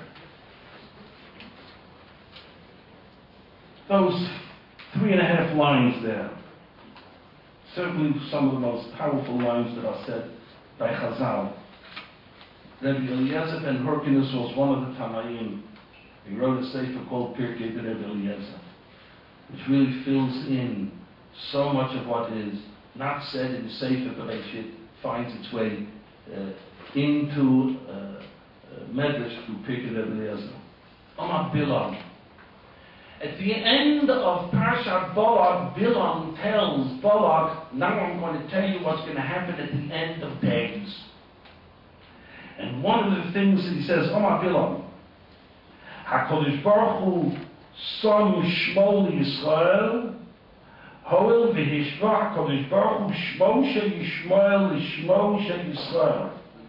Those 3.5 lines there. Certainly some of the most powerful lines that are said by Chazal. Rebbe Eliezer ben Hyrcanus was one of the Tanaim. He wrote a sefer called Pirkei de Rebbe Eliezer, which really fills in so much of what is not said in Sefer Bereshit, finds its way into Medrash through Pirkei de Rebbe Eliezer. Amar Bilam. At the end of Parshat Balak, Bilam tells Balak, now I'm going to tell you what's going to happen at the end of days. And one of the things that he says, Amar Bilam, HaKadosh Baruch Hu Son Shmo Yisrael, Hoel v'Hishva HaKadosh Baruch Hu Shmo Yishmael L'Shmo Yisrael.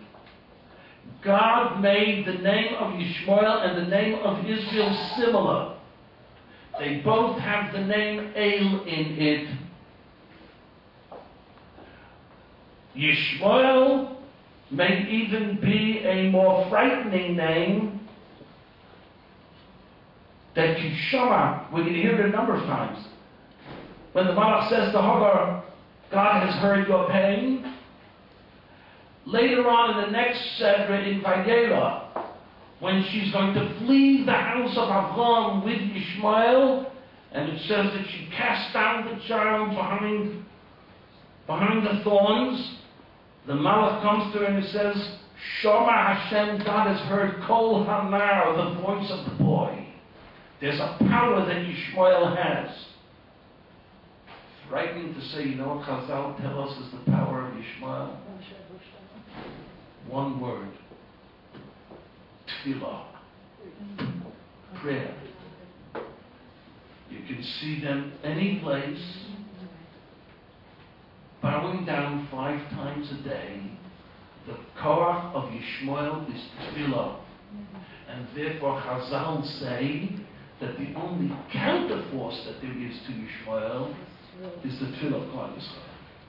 God made the name of Yishmael and the name of Israel similar. They both have the name El in it. Yishmael may even be a more frightening name than Kishama. We can hear it a number of times. When the Malach says to Hagar, God has heard your pain. Later on in the next Sedra in Vayera, when she's going to flee the house of Avram with Yishmael, and it says that she cast down the child behind the thorns, the Malach comes to her and it says, Shoma Hashem, God has heard Kol Hanar, the voice of the boy. There's a power that Yishmael has. It's frightening to say, you know what Chazal tell us is the power of Yishmael? One word. Tefillah. Prayer. You can see them any place, bowing down 5 times a day. The Korach of Yishmael is Tefillah. And therefore Chazal say that the only counterforce that there is to Yishmael is the Tefillah of Klal Yisrael.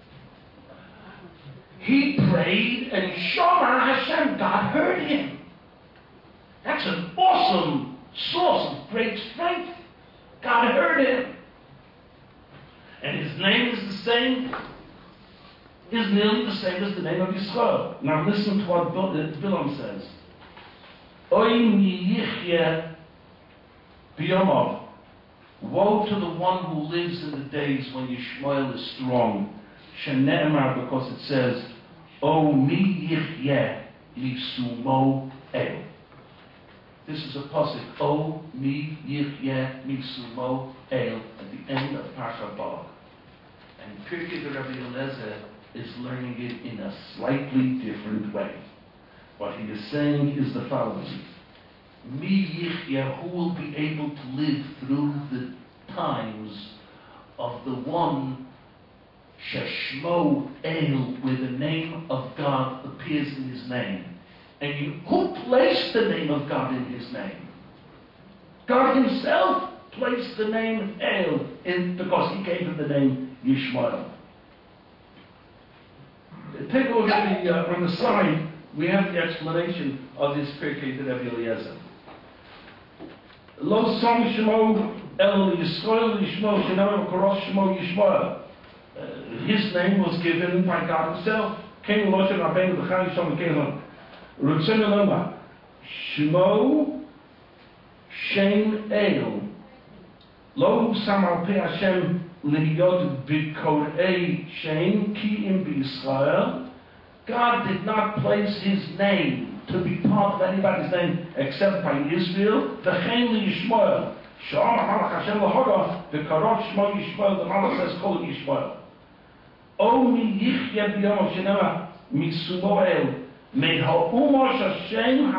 He prayed and Shoma Hashem, God heard him. That's an awesome source of great strength. God heard him. And his name is the same, is nearly the same as the name of Yisrael. Now listen to what Bilam says. Oy mi yichye b'yomav. Woe to the one who lives in the days when Yishmael is strong. Shene'emar, because it says, O mi yichye misumo el. This is a pasuk, O mi yichye misumo el, at the end of Parshat Balak. And Pirkei de Rebbe Eliezer is learning it in a slightly different way. What he is saying is the following. Mi Yichya, who will be able to live through the times of the one Sheshmo El, where the name of God appears in his name. And who placed the name of God in his name? God himself placed the name El in, because he gave him the name Yishmael. Take a look at on the side, we have the explanation of this Pirkei de Rebbe Eliezer. Lo Som Shemo El Yisrael Yishmo Sheno Koros Shemo Yishmael. His name was given by God himself. King Loshen Rabbeinu B'chai Shom Keilon. Rutzen Eloma Shemo Shem El. Lo Samal Pe Hashem Lihiyot B'Korei Shem Ki Im B'Yisrael. God did not place his name to be part of anybody's name except by Israel. V'chein Yishmael. Sha'am HaMalach Hashem L'Hora V'Karot Shmo Yishmael. The Malach says, call it Yishmael. O mi Yichya B'Yom Shenema Mitsumoel Me Ha'umosh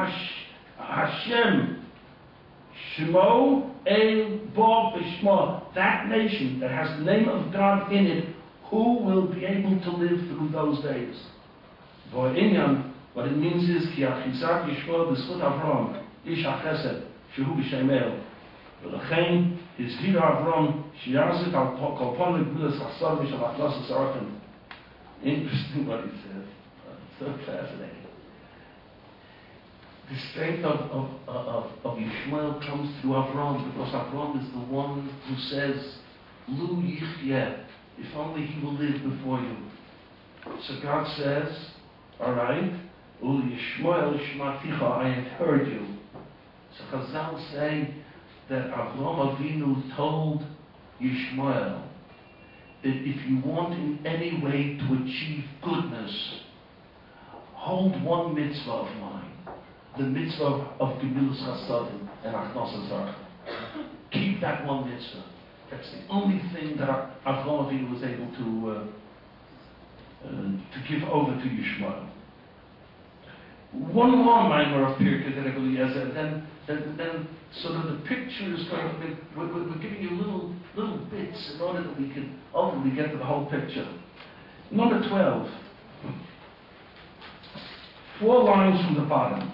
Hashem Shmo El Bo B'Shmo. That nation that has the name of God in it, who will be able to live through those days? What it means is Ki Achizak Yishmael B'Zchut Avram Ish HaChesed Shehu B'Shem El. V'lechein his Hira Avram Shiyazik Al Kolpon L'Gvulas Chasad Mishal Achlas Sarachim. Interesting what he says. So fascinating. The strength of Yishmael comes through Avram, because Avram is the one who says, Lu Yichya, if only he will live before you. So God says, alright, Ul Yishmael Shmaticha, I have heard you. So Chazal say that Avram Avinu told Yishmael that if you want in any way to achieve goodness, hold one mitzvah of mine. The mitzvah of Gemilus Chasadim and Achnos Zarach. Keep that one mitzvah. That's the only thing that Avram Avinu was able to give over to Yishmael. One more minor of Pirkei de Rebbe Eliezer, and then so that the picture is going to be, we're giving you little bits in order that we can ultimately get to the whole picture. Number 12. 4 lines from the bottom.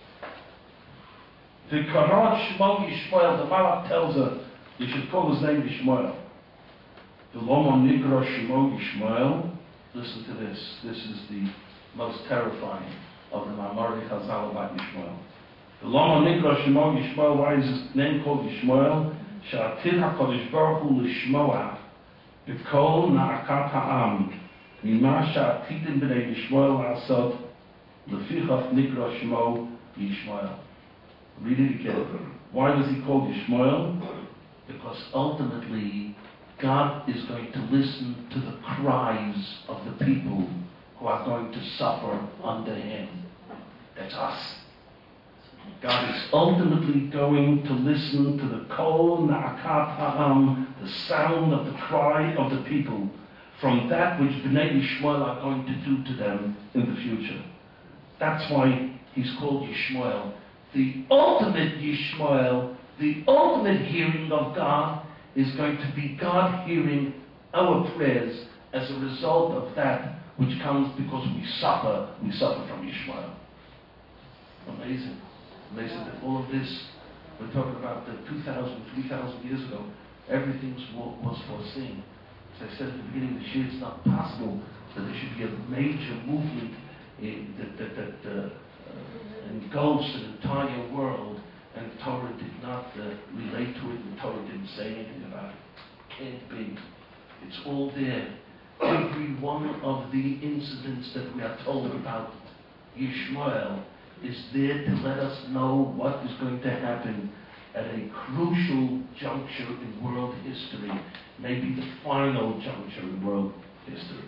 The Karot Shmo Yishmael, the Malach tells her, you should call his name Yishmael. The Loma Nikra Shmo Yishmael. Listen to this. This is the most terrifying of the Ma'amari Chazal about Yishmael. The Loma Nikra Shmo Yishmael. Why is his name called Yishmael? Sha'atir HaKadosh Baruch Hu L'Shmoa B'kol Na'akat Ha'am Mima Sha'atidim B'nei Yishmael La'asot Lefichach Nikra Shmo Yishmael. Read it again. Why was he called Yishmael? Because ultimately God is going to listen to the cries of the people who are going to suffer under him. That's us. God is ultimately going to listen to the kol na'akat ha'am, the sound of the cry of the people, from that which Bnei Yishmael are going to do to them in the future. That's why he's called Yishmael. The ultimate Yishmael, the ultimate hearing of God, is going to be God hearing our prayers as a result of that which comes because we suffer from Yishmael. Amazing. Amazing that all of this, we're talking about the 2,000, 3,000 years ago, everything was foreseen. As I said at the beginning of the year, it's not possible that there should be a major movement that engulfs an entire world, and Torah did not relate to it, and Torah didn't say anything about it. Can't be. It's all there. Every one of the incidents that we are told about Yishmael is there to let us know what is going to happen at a crucial juncture in world history, maybe the final juncture in world history.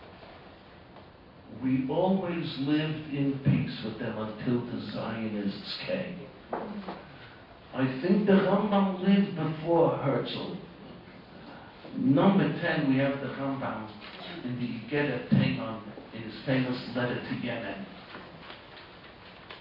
We always lived in peace with them until the Zionists came. I think the Rambam lived before Herzl. Number 10, we have the Rambam in the Igeret Teman in his famous letter to Yemen.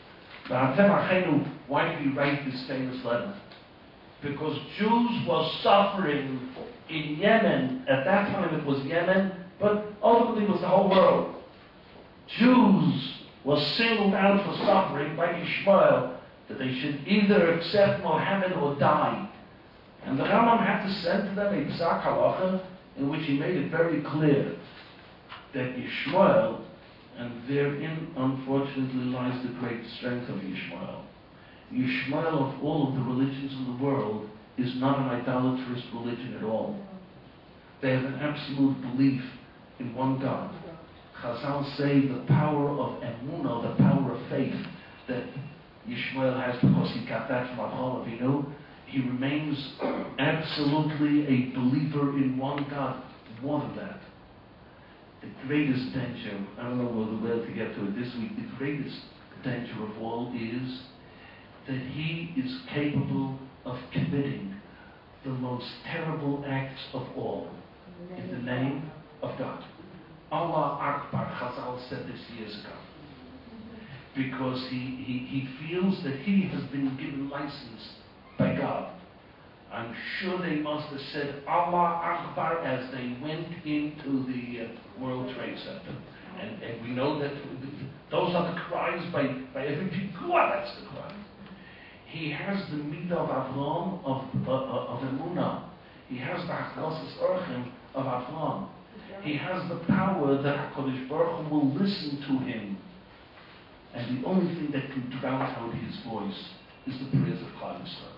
Why did he write this famous letter? Because Jews were suffering in Yemen. At that time it was Yemen, but ultimately it was the whole world. Jews were singled out for suffering by Ishmael, that they should either accept Muhammad or die. And the Rambam had to send to them a Psak Halacha in which he made it very clear that Ishmael, and therein unfortunately lies the great strength of Ishmael. Ishmael of all of the religions in the world is not an idolatrous religion at all. They have an absolute belief in one God. Chazal say the power of emunah, the power of faith that Yishmael has, because he got that from Avraham Avinu. He remains absolutely a believer in one God. More than that, the greatest danger, I don't know whether we'll be able to get to it this week, the greatest danger of all is that he is capable of committing the most terrible acts of all in the name of God. Allah Akbar, Chazal said this years ago. Because he feels that he has been given license by God. I'm sure they must have said Allah Akbar as they went into the World Trade Center. And we know that those are the cries by every people. That's the cry. He has the midah of Avram, of Emunah. He has the Hachnosas Orchim of Avram. He has the power that HaKadosh Baruch Hu will listen to him. And the only thing that can drown out his voice is the prayers of Klal Yisrael.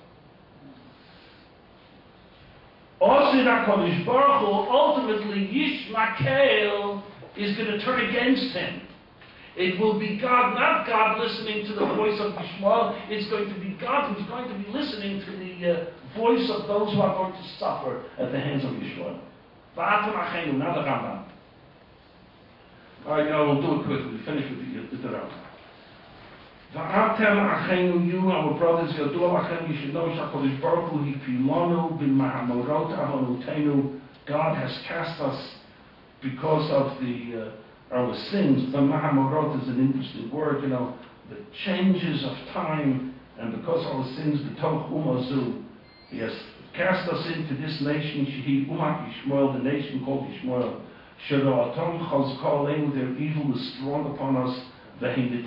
Also, HaKadosh Baruch Hu, ultimately, Yishmael is going to turn against him. It will be God, not God listening to the voice of Yishmael. It's going to be God who's going to be listening to the voice of those who are going to suffer at the hands of Yishmael. Now the Rambam. All right, we'll do it quickly. Finish with the Rambam. Va'atem achenu, you, our brothers, Yadu Achem, you should know Shakadosh Baruch Hu hipilonu b'ma'amorot avonotenu. God has cast us because of our sins. The Mahamorot is an interesting word, the changes of time, and because of our sins, b'toch umazu. He has cast us into this nation, Shehi Umat Yishmael, the nation called Yishmael. Sheratom chazkal aleinu, their evil is strong upon us. They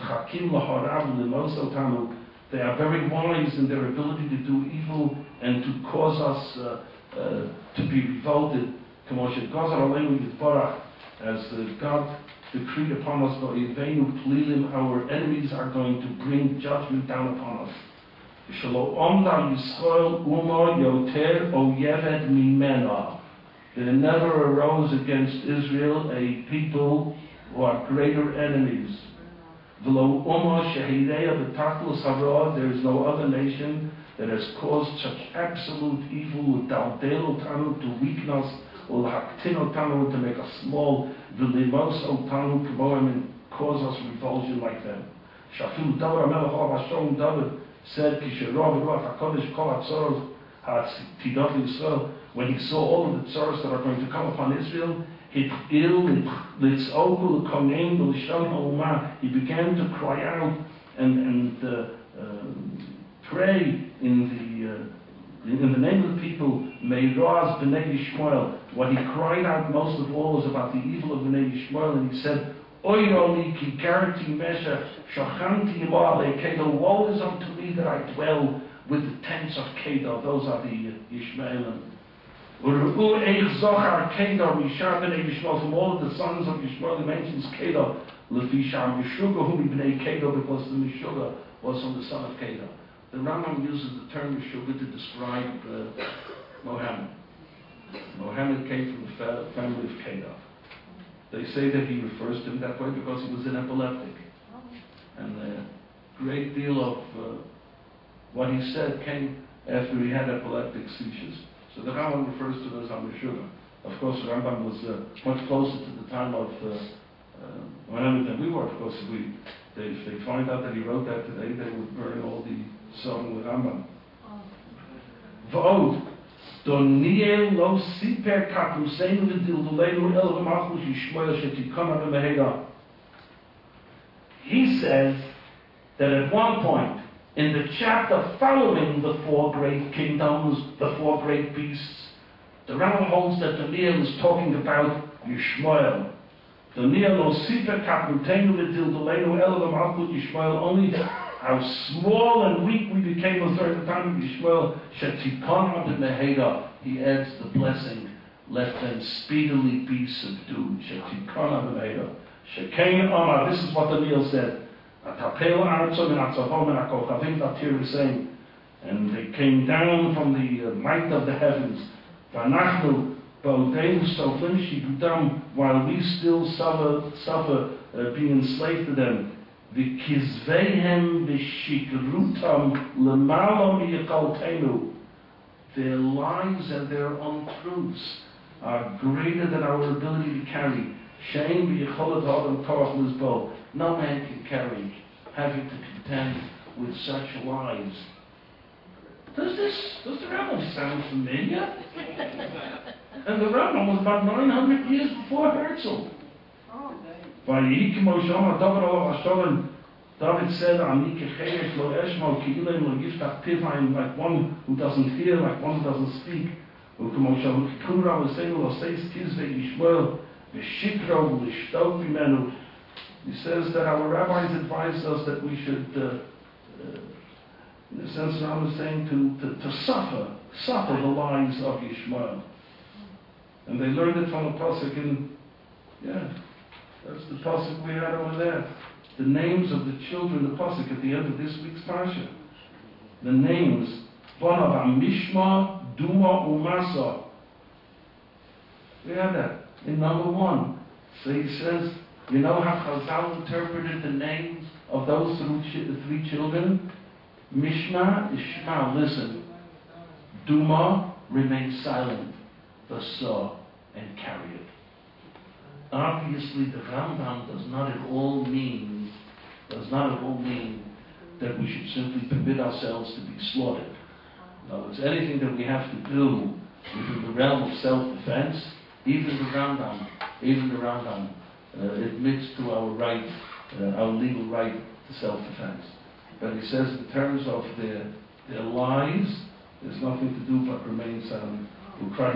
are very wise in their ability to do evil and to cause us to be revolted. As God decreed upon us, our enemies are going to bring judgment down upon us. There never arose against Israel a people who are greater enemies. There is no other nation that has caused such absolute evil to weaken us, to make us small, and cause us revulsion like them. David said, when he saw all of the tzaros that are going to come upon Israel, he began to cry out and pray in the name of the people, Meiraz b'nei Yishmael. What he cried out most of all was about the evil of b'nei Yishmael, and he said, Oyroli ki garti mesha shachanti lo'alei Kedar. Woe is unto me that I dwell with the tents of Kedar. Those are the Yishmaelim. From all of the sons of Yishmael, he mentions Kedar. Lefisham Yeshuga humi b'nei Kedar, because the Yeshuga was from the son of Kedar. The Rambam uses the term Yeshuga to describe Mohammed. Mohammed came from the family of Kedar. They say that he refers to him that way because he was an epileptic. And a great deal of what he said came after he had epileptic seizures. So the Rambam refers to it as Yeshuga. Of course, the Rambam was much closer to the time of Mohammed than we were. Of course, if they find out that he wrote that today, they would burn all the song with Rambam. V'od, Doniel lo siper kapuseinu v'dilduleinu el v'machus Yishmael shetikona v'meheda. He says that at one point, in the chapter following the four great kingdoms, the four great beasts, the Rambam holds that Daniel is talking about Yishmael. Daniel no siper kaputenu l'dildolenu elam alput Yishmael, only how small and weak we became at the time of Yishmael. Shetikon b'meheda. He adds the blessing, let them speedily be subdued. Shetikon b'meheda. Shekein Omar. This is what Daniel said. Atapel artzom and atzahom and akochavim. That here is saying, and they came down from the might of the heavens. Vanachnu. While we still suffer being enslaved to them, their lies and their untruths are greater than our ability to carry. No man can carry, having to contend with such lies. Does the Rambam sound familiar? And the Rambam was about 900 years before Herzl. David said, like one who doesn't hear, like one who doesn't speak. He says that our rabbis advised us that we should, in a sense, Rambam is saying to suffer the lies of Yishmael. And they learned it from a pasuk that's the pasuk we had over there. The names of the children, the pasuk at the end of this week's parsha. The names, Bonav, Mishma, Duma, Umasa. We have that in number 1. So he says, you know how Chazal interpreted the names of those three children? Mishma is Shema, listen. Duma, remain silent. Saw and carry it. Obviously, the Rambam does not at all mean that we should simply permit ourselves to be slaughtered. In other words, anything that we have to do within the realm of self-defense, even the Rambam admits to our right, our legal right to self-defense. But he says in terms of their lies, there's nothing to do but remain silent. We've all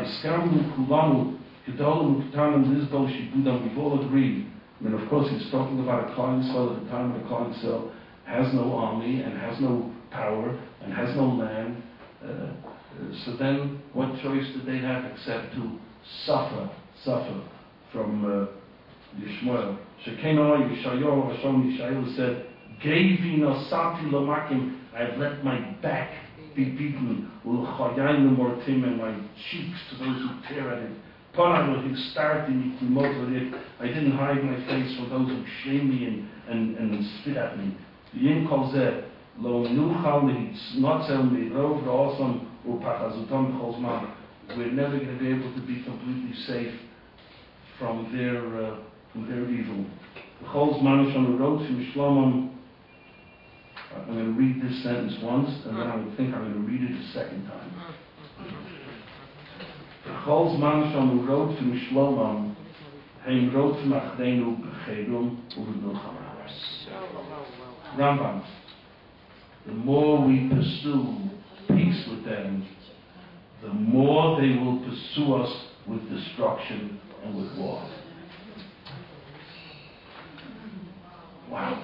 agreed. I mean, of course, he's talking about a Klal Yisrael at the time when the Klal Yisrael has no army and has no power and has no land. So then, what choice did they have except to suffer from Yishmael? Yishayahu said, I've let my back be beaten, and my cheeks to those who tear at it. I didn't hide my face from those who shame me and spit at me. We're never going to be able to be completely safe from their evil. I'm going to read this sentence once, and then I think I'm going to read it a second time. Rambam, the more we pursue peace with them, the more they will pursue us with destruction and with war. Wow.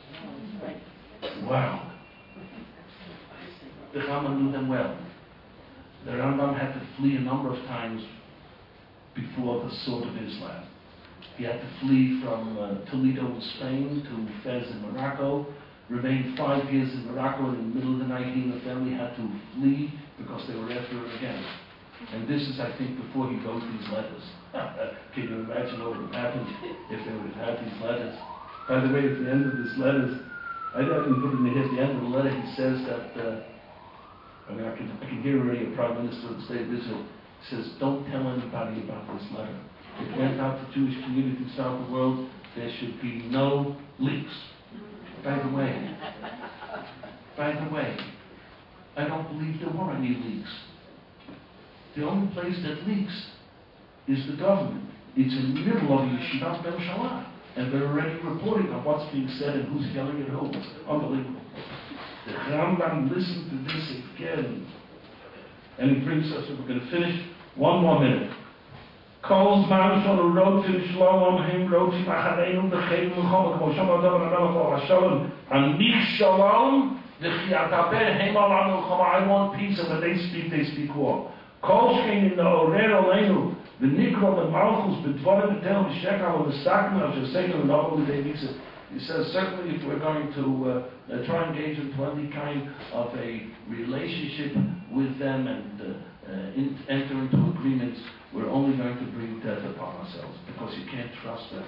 The Rambam knew them well. The Rambam had to flee a number of times before the sword of Islam. He had to flee from Toledo in Spain to Fez in Morocco, remained 5 years in Morocco, and in the middle of the night he and the family had to flee because they were after him again. And this is, I think, before he wrote these letters. Can you imagine what would have happened if they would have had these letters? By the way, at the end of these letters, I didn't put it in here, at the end of the letter he says that, I can hear already a Prime Minister of the State of Israel says, don't tell anybody about this letter. It went out to Jewish communities throughout the world. There should be no leaks. By the way, I don't believe there were any leaks. The only place that leaks is the government. It's in the middle of Yeshivat Memshalah.
And they're already reporting on what's being said and who's yelling at who. Unbelievable. The Rambam listened to this again. And he brings us, we're going to finish, one more minute. Calls man shall road to Shalom, him road to Machareinu, the Chem, Muhammad, Moshe, Adam, and Allah, Shalom, and Mich Shalom, the Chiataber, Hem, Allah, I want peace, and when they speak war. Calls came in the Orer Olenu, the Nikro, the Malchus, the Dvorim, the Tel, the Shekal, the Sakna, the Shesekel, and all the Davis. He says, certainly if we're going to try and engage into any kind of a relationship with them and enter into agreements, we're only going to bring death upon ourselves because you can't trust them.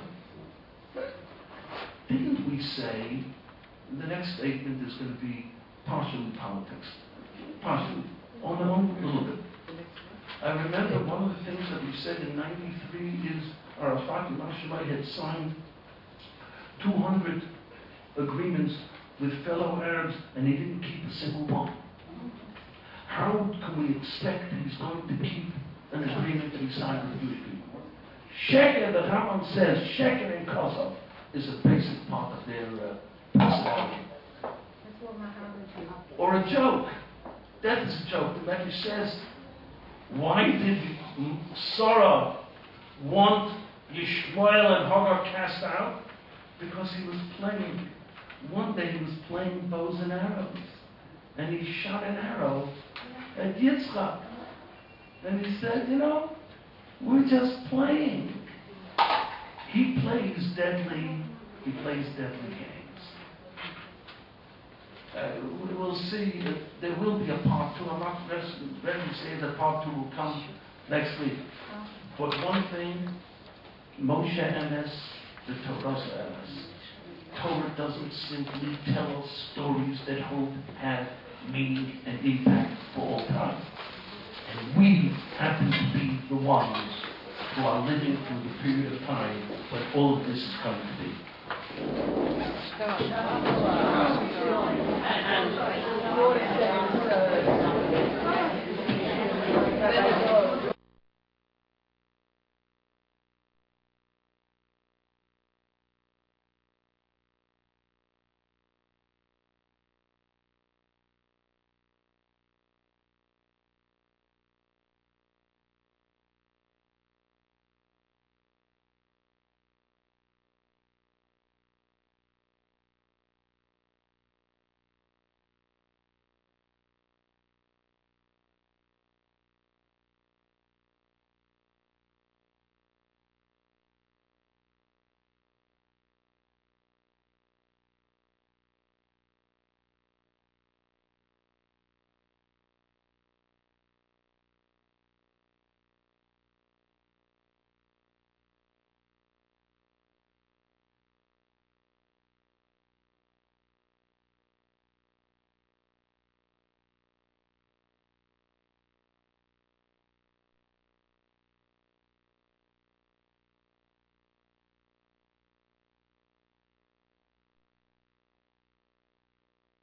Didn't we say the next statement is going to be partially politics? Partially. Only a little bit. I remember one of the things that we said in '93 is Arafat and Mashemai had signed 200 agreements with fellow Arabs, and he didn't keep a single one. How can we expect that he's going to keep an agreement that he signed with Jewish people? Sheker, the Rambam says, Sheker in Kosovo is a basic part of their personality. Or a joke. That is a joke. The Medrash says, why did Sarah want Yishmael and Hagar cast out? Because he was playing, one day he was playing bows and arrows. And he shot an arrow at Yitzchak. And he said, we're just playing. He plays deadly games. We will see that there will be a part 2. I'm not ready to say that part 2 will come next week. But one thing, Moshe Emes, the Torah Emes. Torah doesn't simply tell us stories that have meaning and impact for all time. And we happen to be the ones who are living through the period of time when all of this is coming to be.